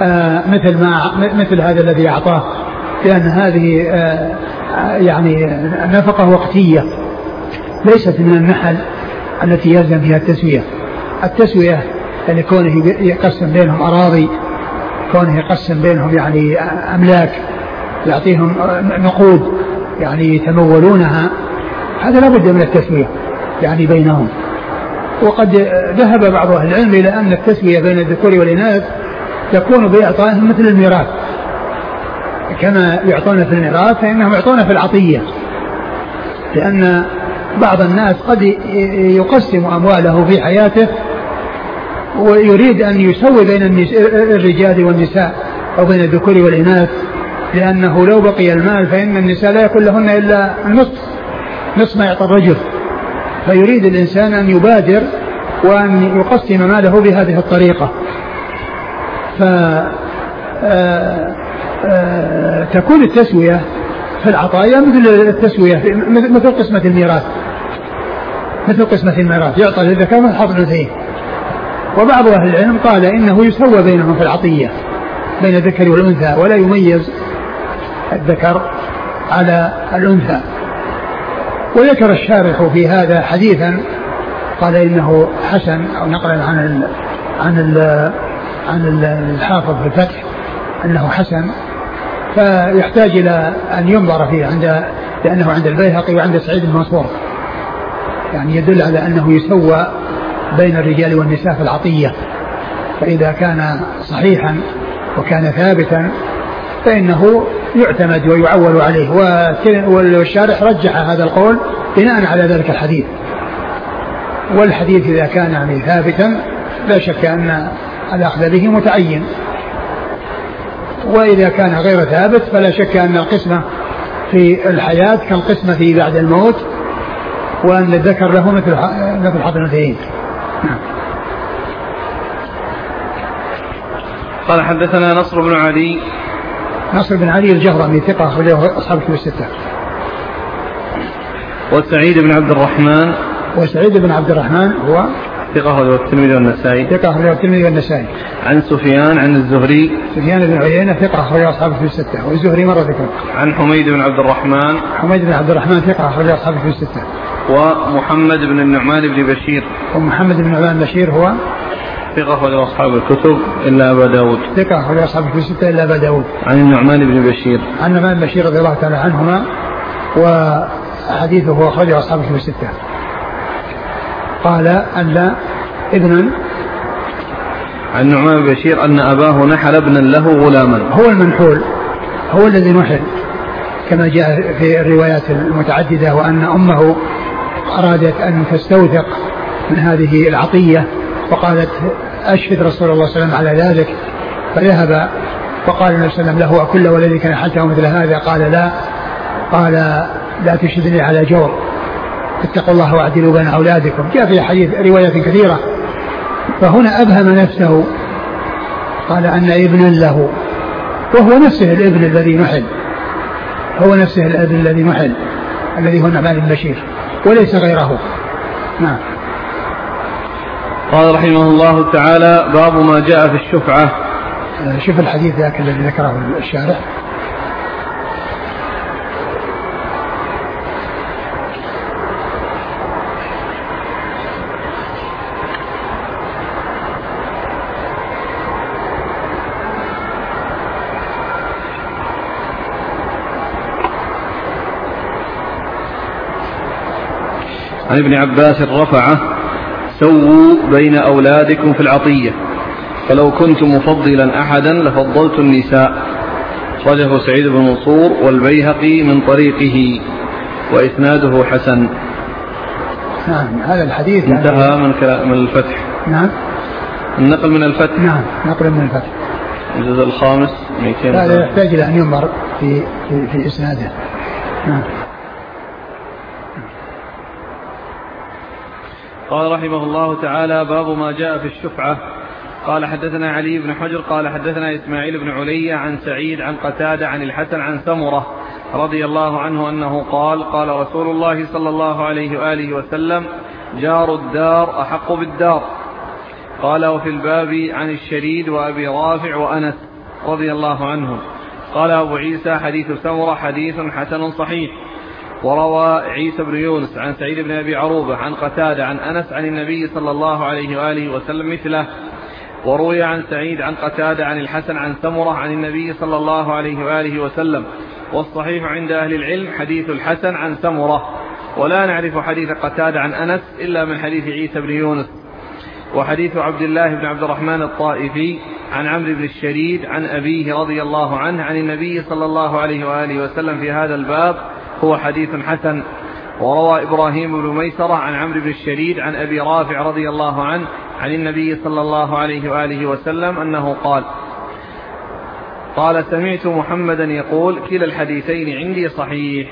مثل هذا الذي أعطاه، لأن هذه يعني نفقة وقتية ليست من النحل التي يلزم فيها التسوية يعني كونه يقسم بينهم أراضي، كونه يقسم بينهم يعني أملاك، يعطيهم نقود يعني يتمولونها، هذا لا بد من التسوية يعني بينهم. وقد ذهب بعض أهل العلم إلى أن التسوية بين الذكور والإناث تكون بإعطائهم مثل الميراث، كما يعطون في الميراث فإنهم يعطون في العطية، لأن بعض الناس قد يقسم أمواله في حياته ويريد أن يسوي بين الرجال والنساء أو بين الذكور والإناث، لأنه لو بقي المال فإن النساء لا يكون لهن إلا نصف ما يعطى الرجل، فيريد الإنسان أن يبادر وأن يقسم ماله بهذه الطريقة، فتكون التسوية في العطايا مثل التسوية مثل قسمة الميراث، يعطى للذكر مثل حظ الأنثيين. وبعض أهل العلم قال إنه يسوى بينهم في العطية بين الذكر والأنثى، ولا يميز الذكر على الأنثى. وذكر الشارح في هذا حديثا قال إنه حسن، أو نقلا عن الحافظ في الفتح أنه حسن، فيحتاج إلى أن ينظر فيه لأنه عند البيهقي وعند سعيد بن منصور، يعني يدل على أنه يسوى بين الرجال والنساء في العطية، فإذا كان صحيحا وكان ثابتا فإنه يعتمد ويعول عليه، والشارح رجح هذا القول بناء على ذلك الحديث. والحديث إذا كان يعني ثابتا لا شك أن الأخذ به متعين، وإذا كان غير ثابت فلا شك أن القسمة في الحياة كالقسمة بعد الموت، وأن الذكر له مثل حظ الأنثيين. قال حدثنا نصر بن علي الجهرمي ثقة أخرجه أصحاب الكتب الستة. وسعيد بن عبد الرحمن هو ثقة أخرجه الترمذي والنسائي. عن سفيان عن الزهري، سفيان بن عيينة ثقة أخرجه أصحاب الكتب الستة، والزهري مرة ذكر. عن حميد بن عبد الرحمن ثقة أخرجه أصحاب الكتب الستة. ومحمد بن النعمان بن بشير هو ثقة أخرجه أصحاب الكتب إلا أبا داود. ثقة أخرجه أصحاب الكتب الستة إلا أبا داود. عن النعمان بن بشير رضي الله تعالى عنهما، وحديثه أخرجه أصحاب الكتب الستة. قال أن ابنا عن النعمان بن بشير أن أباه نحل ابنا له غلاما. هو المنحول، هو الذي نحل كما جاء في الروايات المتعددة، وأن أمه أرادت أن تستوثق من هذه العطية، وقالت أشهد رسول الله صلى الله عليه وسلم على ذلك، فذهب وقال النبي صلى الله عليه وسلم له: أكل ولدك نحلته مثل هذا؟ قال: لا. قال: لا تشهدني على جور، اتقوا الله واعدلوا بين أولادكم. جاء في حديث رواية كثيرة. فهنا أبهم نفسه، قال أن ابنا له، وهو نفسه الابن الذي نحل، هو نفسه الابن الذي نحل الذي هو النعمان بن بشير وليس غيره. نعم. قال رحمه الله تعالى: باب ما جاء في الشفعة. شوف الحديث ذاك الذي ذكره الشارح. عن ابن عباس رفعه: سووا بين أولادكم في العطية، فلو كنت مفضلا أحدا لفضلت النساء. أخرجه سعيد بن منصور والبيهقي من طريقه وإسناده حسن. نعم. هذا الحديث انتهى من الفتح. نعم. النقل من الفتح. نعم، نقل من الفتح. الجزء الخامس 200. هذا يحتاج إلى أن ينظر في إسناده. نعم. قال رحمه الله تعالى: باب ما جاء في الشفعة. قال حدثنا علي بن حجر قال حدثنا إسماعيل بن علي عن سعيد عن قتادة عن الحسن عن سمرة رضي الله عنه أنه قال: قال رسول الله صلى الله عليه وآله وسلم: جار الدار أحق بالدار. قال: وفي الباب عن الشريد وأبي رافع وأنس رضي الله عنهم. قال أبو عيسى: حديث سمرة حديث حسن صحيح. وروى عيسى بن يونس عن سعيد بن أبي عروبة عن قتادة عن أنس عن النبي صلى الله عليه وآله وسلم مثله. وروي عن سعيد عن قتادة عن الحسن عن سمرة عن النبي صلى الله عليه وآله وسلم. والصحيح عند أهل العلم حديث الحسن عن سمرة، ولا نعرف حديث قتادة عن أنس إلا من حديث عيسى بن يونس. وحديث عبد الله بن عبد الرحمن الطائفي عن عمرو بن الشريد عن أبيه رضي الله عنه عن النبي صلى الله عليه وآله وسلم في هذا الباب هو حديث حسن. وروى إبراهيم بن ميسرة عن عمرو بن الشريد عن أبي رافع رضي الله عنه عن النبي صلى الله عليه وآله وسلم أنه قال: سمعت محمدا يقول: كلا الحديثين عندي صحيح.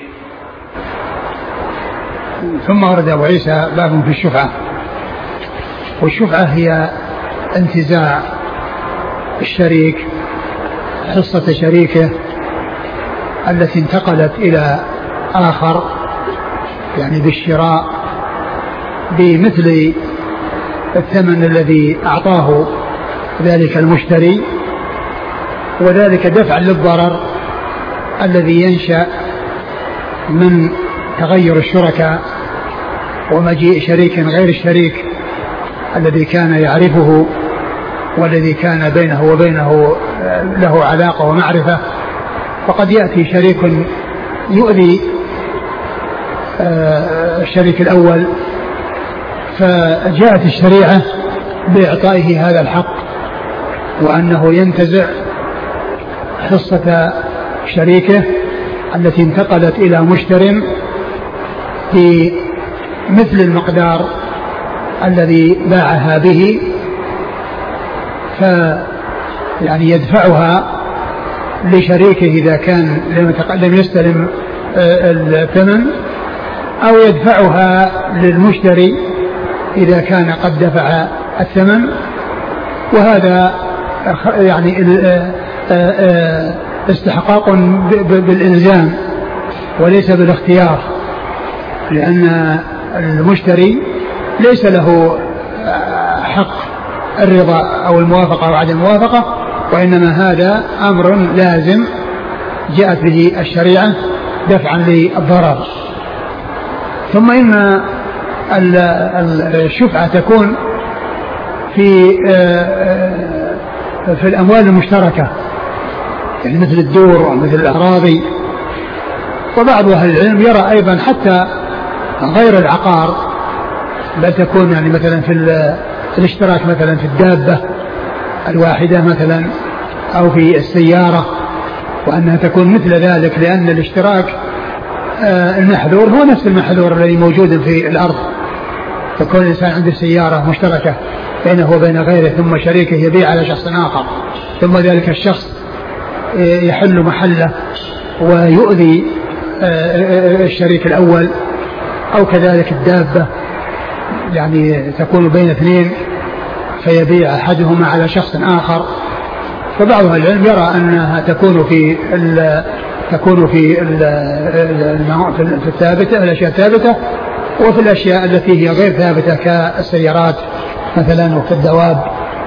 ثم ورد أبو عيسى باب في الشفعة. والشفعة هي انتزاع الشريك حصة شريكه التي انتقلت إلى آخر، يعني بالشراء بمثل الثمن الذي أعطاه ذلك المشتري، وذلك دفعا للضرر الذي ينشأ من تغير الشركاء ومجيء شريك غير الشريك الذي كان يعرفه والذي كان بينه وبينه له علاقة ومعرفة. فقد يأتي شريك يؤذي الشريك الأول، فجاءت الشريعة بإعطائه هذا الحق، وأنه ينتزع حصة شريكه التي انتقلت إلى مشتر في مثل المقدار الذي باعها به، يعني يدفعها لشريكه إذا كان لم يستلم الثمن، أو يدفعها للمشتري إذا كان قد دفع الثمن. وهذا يعني استحقاق بالإلزام وليس بالاختيار، لأن المشتري ليس له حق الرضا أو الموافقة أو عدم الموافقة، وإنما هذا أمر لازم جاءت به الشريعة دفعا للضرر. ثم إن الشفعة تكون في الأموال المشتركة، يعني مثل الدور ومثل الأراضي. وبعض أهل العلم يرى أيضا حتى غير العقار، بل تكون يعني مثلا في الاشتراك مثلا في الدابة الواحدة مثلا أو في السيارة، وأنها تكون مثل ذلك، لأن الاشتراك المحذور هو نفس المحذور الذي موجود في الأرض، يكون الإنسان عنده سيارة مشتركة بينه وبين غيره ثم شريكه يبيع على شخص آخر ثم ذلك الشخص يحل محله ويؤذي الشريك الأول، أو كذلك الدابة يعني تكون بين اثنين فيبيع أحدهما على شخص آخر. فبعض العلم يرى أنها تكون في الثابتة، الأشياء الثابتة، وفي الأشياء التي هي غير ثابتة كالسيارات مثلا وفي الدواب.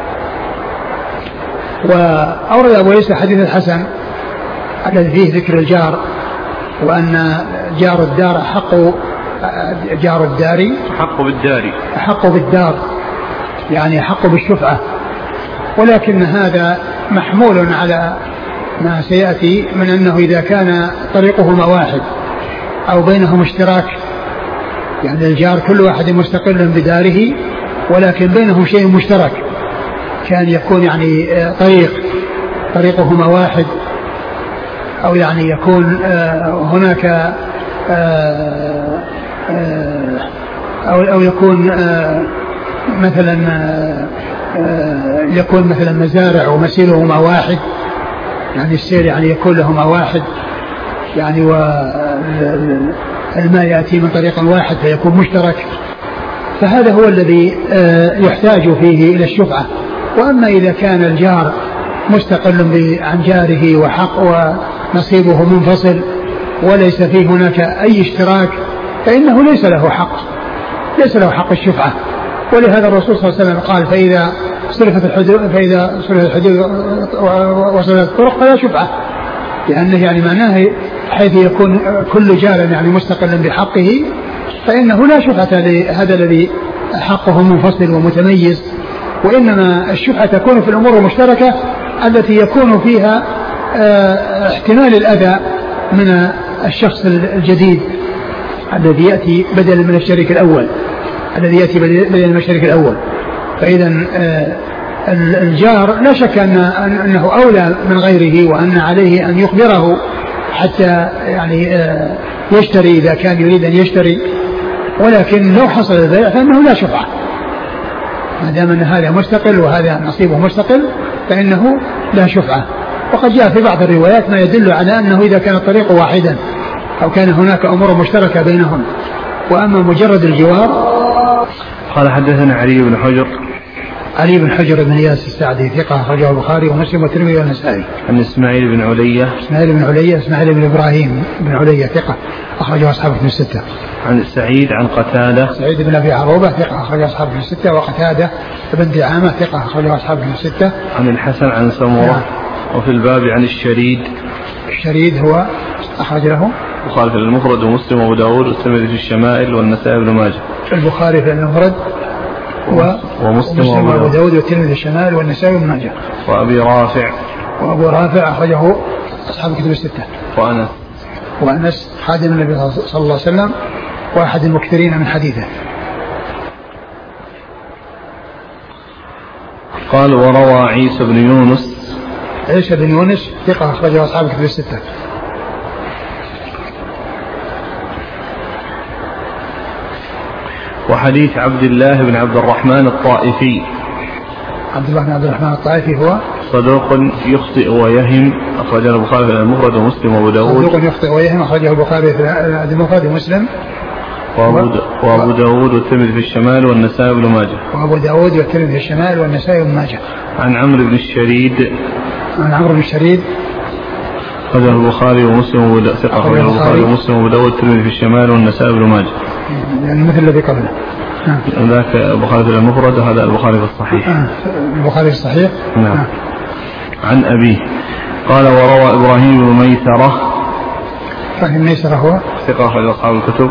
وأورد أبو عيسى حديث الحسن الذي فيه ذكر الجار، وأن جار الدار جار الدار أحق بالدار يعني أحق بالشفعة، ولكن هذا محمول على ما سيأتي من أنه إذا كان طريقهما واحد أو بينهم اشتراك، يعني الجار كل واحد مستقل بداره ولكن بينهم شيء مشترك، كان يكون يعني طريقهما واحد، أو يعني يكون هناك أو يكون مثلا مزارع ومسيرهما واحد، يعني السير يعني يكون لهما واحد يعني، والماء يأتي من طريق واحد فيكون مشترك، فهذا هو الذي يحتاج فيه إلى الشفعة. وأما إذا كان الجار مستقل عن جاره وحق ونصيبه منفصل وليس فيه هناك أي اشتراك فإنه ليس له حق الشفعة. ولهذا الرسول صلى الله عليه وسلم قال فإذا صرفت الحدود وصلت الطرق فلا شفعة، لأنه يعني معناه حيث يكون كل جار يعني مستقل بحقه فإنه لا شفعة لهذا الذي حقه منفصل ومتميز، وإنما الشفعة تكون في الأمور المشتركة التي يكون فيها احتمال الأذى من الشخص الجديد الذي يأتي بدلا من الشريك الأول، فإذا الجار لا شك أنه أولى من غيره، وأن عليه أن يخبره حتى يعني يشتري إذا كان يريد أن يشتري، ولكن لو حصل البيع فإنه لا شفعة ما دام أن هذا مستقل وهذا نصيبه مستقل فإنه لا شفعة. وقد جاء في بعض الروايات ما يدل على أنه إذا كان الطريق واحدا أو كان هناك أمور مشتركة بينهم. وأما مجرد الجوار قال حدثنا علي بن حجر بن إياس السعدي ثقة أخرجه البخاري ومسلم والترمذي والنسائي. عن إسماعيل بن إسماعيل بن إبراهيم بن علية ثقة أخرجه أصحاب الكتب الستة. عن سعيد عن قتادة سعيد بن أبي عروبة ثقة أخرجه أصحاب الكتب الستة، وقتادة بن دعامة ثقة أخرجه أصحاب الكتب الستة. عن الحسن عن سمرة. وفي الباب عن الشريد هو أخرج له البخاري في المفرد ومسلم وابو داود والترمذي في الشمائل والنسائي بن ماجه. البخاري في المفرد ومسلم وابو داود والترمذي في الشمائل والنسائي بن ماجه. وابو رافع اخرجه اصحاب الكتب الستة. وانس خادم النبي صلى الله عليه وسلم واحد المكثرين من حديثه. قال وروى عيسى بن يونس ثقة أخرجه أصحاب الكتب الستة. وحديث عبد الله بن عبد الرحمن الطائفي هو صدوق يخطئ ويهم أخرجه البخاري في المفرد ومسلم وابو داود. صدوق يخطئ ويهم أخرجه البخاري في المفرد ومسلم وابو داود والترمذي في الشمال والنسائي بن ماجه. عن عمرو بن الشريد أخرجه البخاري ومسلم وابو داود والترمذي في الشمال والنسائي بن ماجه، يعني مثل الذي قبله. ذاك البخاري في المفرد وهذا البخاري في الصحيح. البخاري في الصحيح. نعم. عن أبيه قال وروى إبراهيم بن ميسرة هو ثقة أخرج أصحاب الكتب.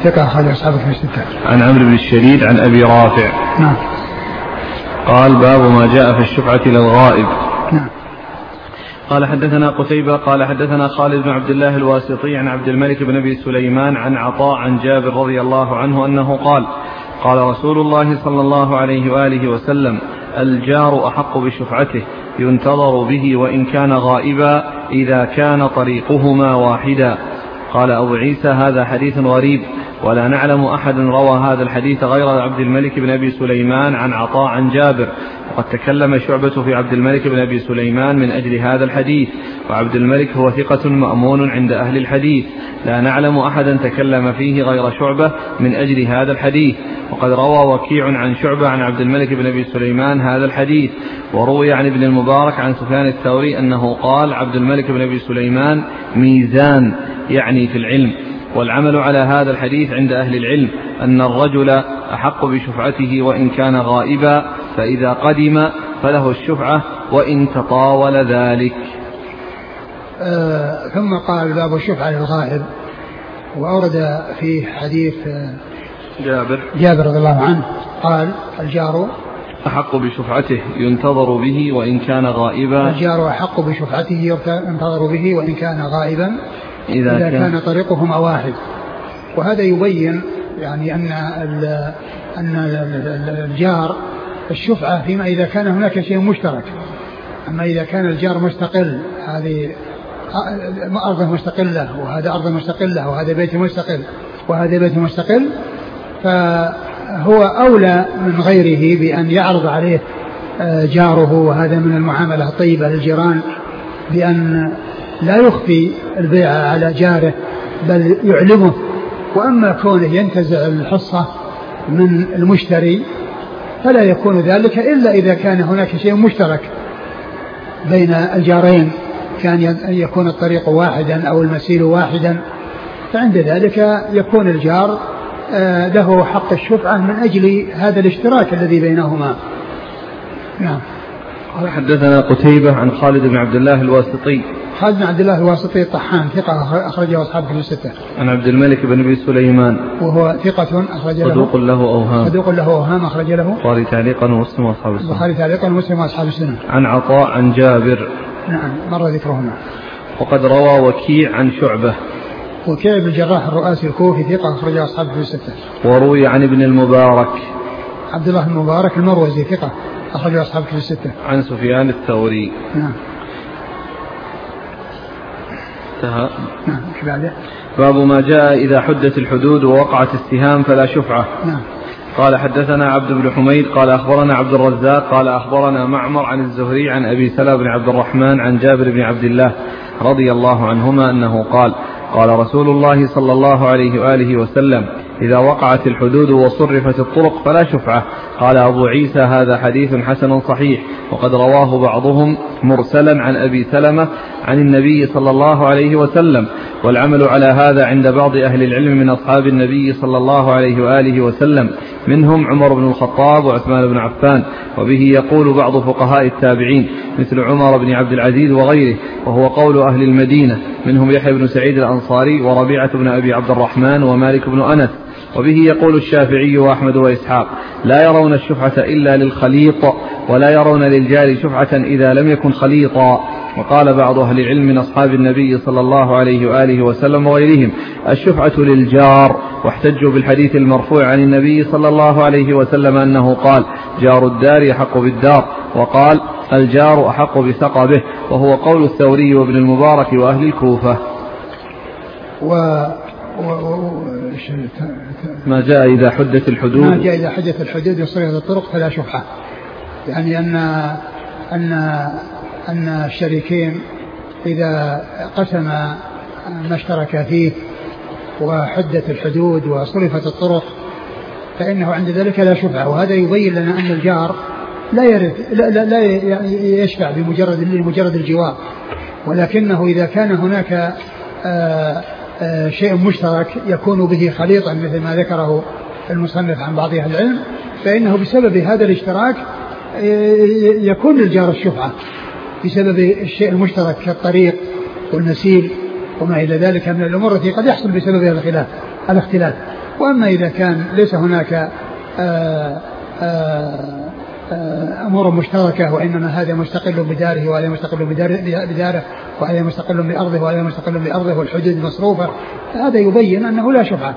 عن عمرو بن الشريد عن أبي رافع. نعم. قال باب ما جاء في الشفعة للغائب. نعم. قال حدثنا قتيبة قال حدثنا خالد بن عبد الله الواسطي عن عبد الملك بن أبي سليمان عن عطاء عن جابر رضي الله عنه أنه قال رسول الله صلى الله عليه وآله وسلم الجار أحق بشفعته ينتظر به وإن كان غائبا إذا كان طريقهما واحدا. قال أبو عيسى هذا حديث غريب ولا نعلم أحد روى هذا الحديث غير عبد الملك بن أبي سليمان عن عطاء عن جابر. وقد تكلم شعبة في عبد الملك بن أبي سليمان من أجل هذا الحديث، وعبد الملك هو ثقة مأمون عند أهل الحديث، لا نعلم أحدا تكلم فيه غير شعبة من أجل هذا الحديث. وقد روى وكيع عن شعبة عن عبد الملك بن أبي سليمان هذا الحديث. وروي عن ابن المبارك عن سفيان الثوري أنه قال: عبد الملك بن أبي سليمان ميزان، يعني في العلم. والعمل على هذا الحديث عند أهل العلم أن الرجل أحق بشفعته وإن كان غائبا، فإذا قدم فله الشفعة وإن تطاول ذلك. ثم قال: باب الشفعة للغائب. وأورد في حديث جابر رضي الله عنه قال: الجار أحق بشفعته ينتظر به وإن كان غائبا. الجار أحق بشفعته ينتظر به وإن كان غائبا إذا كان طريقهما واحد. وهذا يبين يعني أن الجار الشفعة فيما إذا كان هناك شيء مشترك. أما إذا كان الجار مستقل، هذه أرض مستقلة وهذا أرض مستقلة وهذا بيت مستقل وهذا بيت مستقل، فهو أولى من غيره بأن يعرض عليه جاره، وهذا من المعاملة الطيبة للجيران، بأن لا يخفي البيع على جاره بل يعلمه. وأما كونه ينتزع الحصة من المشتري فلا يكون ذلك إلا إذا كان هناك شيء مشترك بين الجارين، كان يكون الطريق واحدا أو المسيل واحدا، فعند ذلك يكون الجار له حق الشفعة من أجل هذا الاشتراك الذي بينهما. نعم. قال: حدثنا قتيبة عن خالد بن عبد الله الواسطي. خالد بن عبد الله الواسطي طحان، ثقة أخرجه أصحاب كتب الستة. عن عبد الملك بن أبي سليمان وهو ثقة أخرج له. صدوق له أوهام أخرج له البخاري تعليقا ومسلم وأصحاب السنة. البخاري تعليقا ومسلم وأصحاب السنة. عن عطاء عن جابر. نعم، مر ذكرهما. وقد روى وكيع عن شعبة. وكيع بن الجراح الرؤاسي الكوفي ثقة أخرجه أصحاب كتب الستة. وروي عن ابن المبارك عبد الله بن المبارك المروزي ثقة أخرجه أصحاب كتب الستة. عن سفيان الثوري. نعم. نعم. باب ما جاء إذا حدت الحدود ووقعت السهام فلا شفعة. نعم. قال: حدثنا عبد بن حميد قال أخبرنا عبد الرزاق قال أخبرنا معمر عن الزهري عن أبي سلمة بن عبد الرحمن عن جابر بن عبد الله رضي الله عنهما أنه قال: قال رسول الله صلى الله عليه وآله وسلم: إذا وقعت الحدود وصرفت الطرق فلا شفعة. قال أبو عيسى: هذا حديث حسن صحيح. وقد رواه بعضهم مرسلا عن أبي سلمة عن النبي صلى الله عليه وسلم، والعمل على هذا عند بعض أهل العلم من أصحاب النبي صلى الله عليه وآله وسلم، منهم عمر بن الخطاب وعثمان بن عفان. وبه يقول بعض فقهاء التابعين مثل عمر بن عبد العزيز وغيره، وهو قول أهل المدينة، منهم يحيى بن سعيد الأنصاري وربيعة بن أبي عبد الرحمن ومالك بن أنس. وبه يقول الشافعي وأحمد وإسحاق: لا يرون الشفعة إلا للخليط، ولا يرون للجار شفعة إذا لم يكن خليطا. وقال بعض أهل العلم من أصحاب النبي صلى الله عليه وآله وسلم وغيرهم: الشفعة للجار. واحتجوا بالحديث المرفوع عن النبي صلى الله عليه وسلم أنه قال: جار الدار أحق بالدار، وقال: الجار أحق بثقبه، وهو قول الثوري وابن المبارك وأهل الكوفة. ما جاء إذا حدت الحدود. ما جاء إذا حدت الحدود وصرفت الطرق فلا شفعة، يعني أن الشريكين إذا قسم ما اشترك فيه وحدت الحدود وصرفت الطرق فإنه عند ذلك لا شفعة. وهذا يبين لنا أن الجار لا يرث لا يشفع بمجرد الجوار، ولكنه إذا كان هناك شيء مشترك يكون به خليطا مثل ما ذكره المصنف عن بعض أهل العلم، فإنه بسبب هذا الاشتراك يكون للجار الشفعة بسبب الشيء المشترك كالطريق والمسيل وما إلى ذلك من الأمور التي قد يحصل بسببها الاختلاف. وأما إذا كان ليس هناك أمور مشتركة وإنما هذا مستقل بداره وهذا مستقل بداره وهذا مستقل بأرضه وهذا مستقل بأرضه والحدود مصروفة، هذا يبين أنه لا شفعة.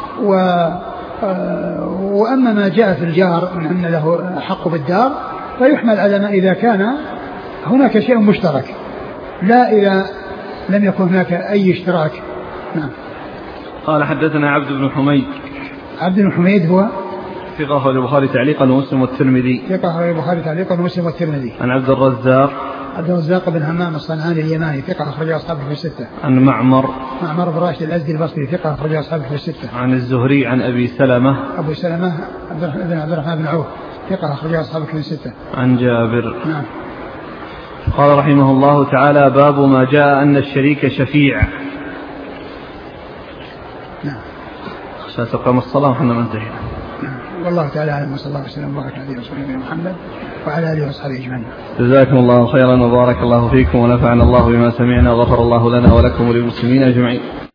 وأما ما جاء في الجار من أن له حق بالدار فيحمل على ما إذا كان هناك شيء مشترك، لا إذا لم يكن هناك أي اشتراك. نعم. قال حدثنا عبد بن حميد. عبد بن حميد هو ثقة أخرج البخاري تعليقا ومسلم والترمذي. ثقة أخرج البخاري تعليقا ومسلم والترمذي. عن عبد الرزاق. عبد الرزاق بن همام الصنعاني اليماني ثقة أخرج أصحابه في الستة. عن معمر بن راشد الأزدي البصري ثقة أخرج أصحابه في الستة. عن الزهري عن أبي سلمة. أبو سلمة عبد الرحمن بن عوف ثقة أخرج أصحابه في الستة. عن جابر. نعم. قال رحمه الله تعالى: باب ما جاء أن الشريك شفيع. نعم. ستقام الصلاة وحنا منتهي. والله تعالى أعلم، وصلى الله وسلم وبارك على رسوله محمد وعلى آله وصحبه أجمعين. جزاكم الله خيرا وبارك الله فيكم ونفعنا الله بما سمعنا وغفر الله لنا ولكم وللمسلمين أجمعين.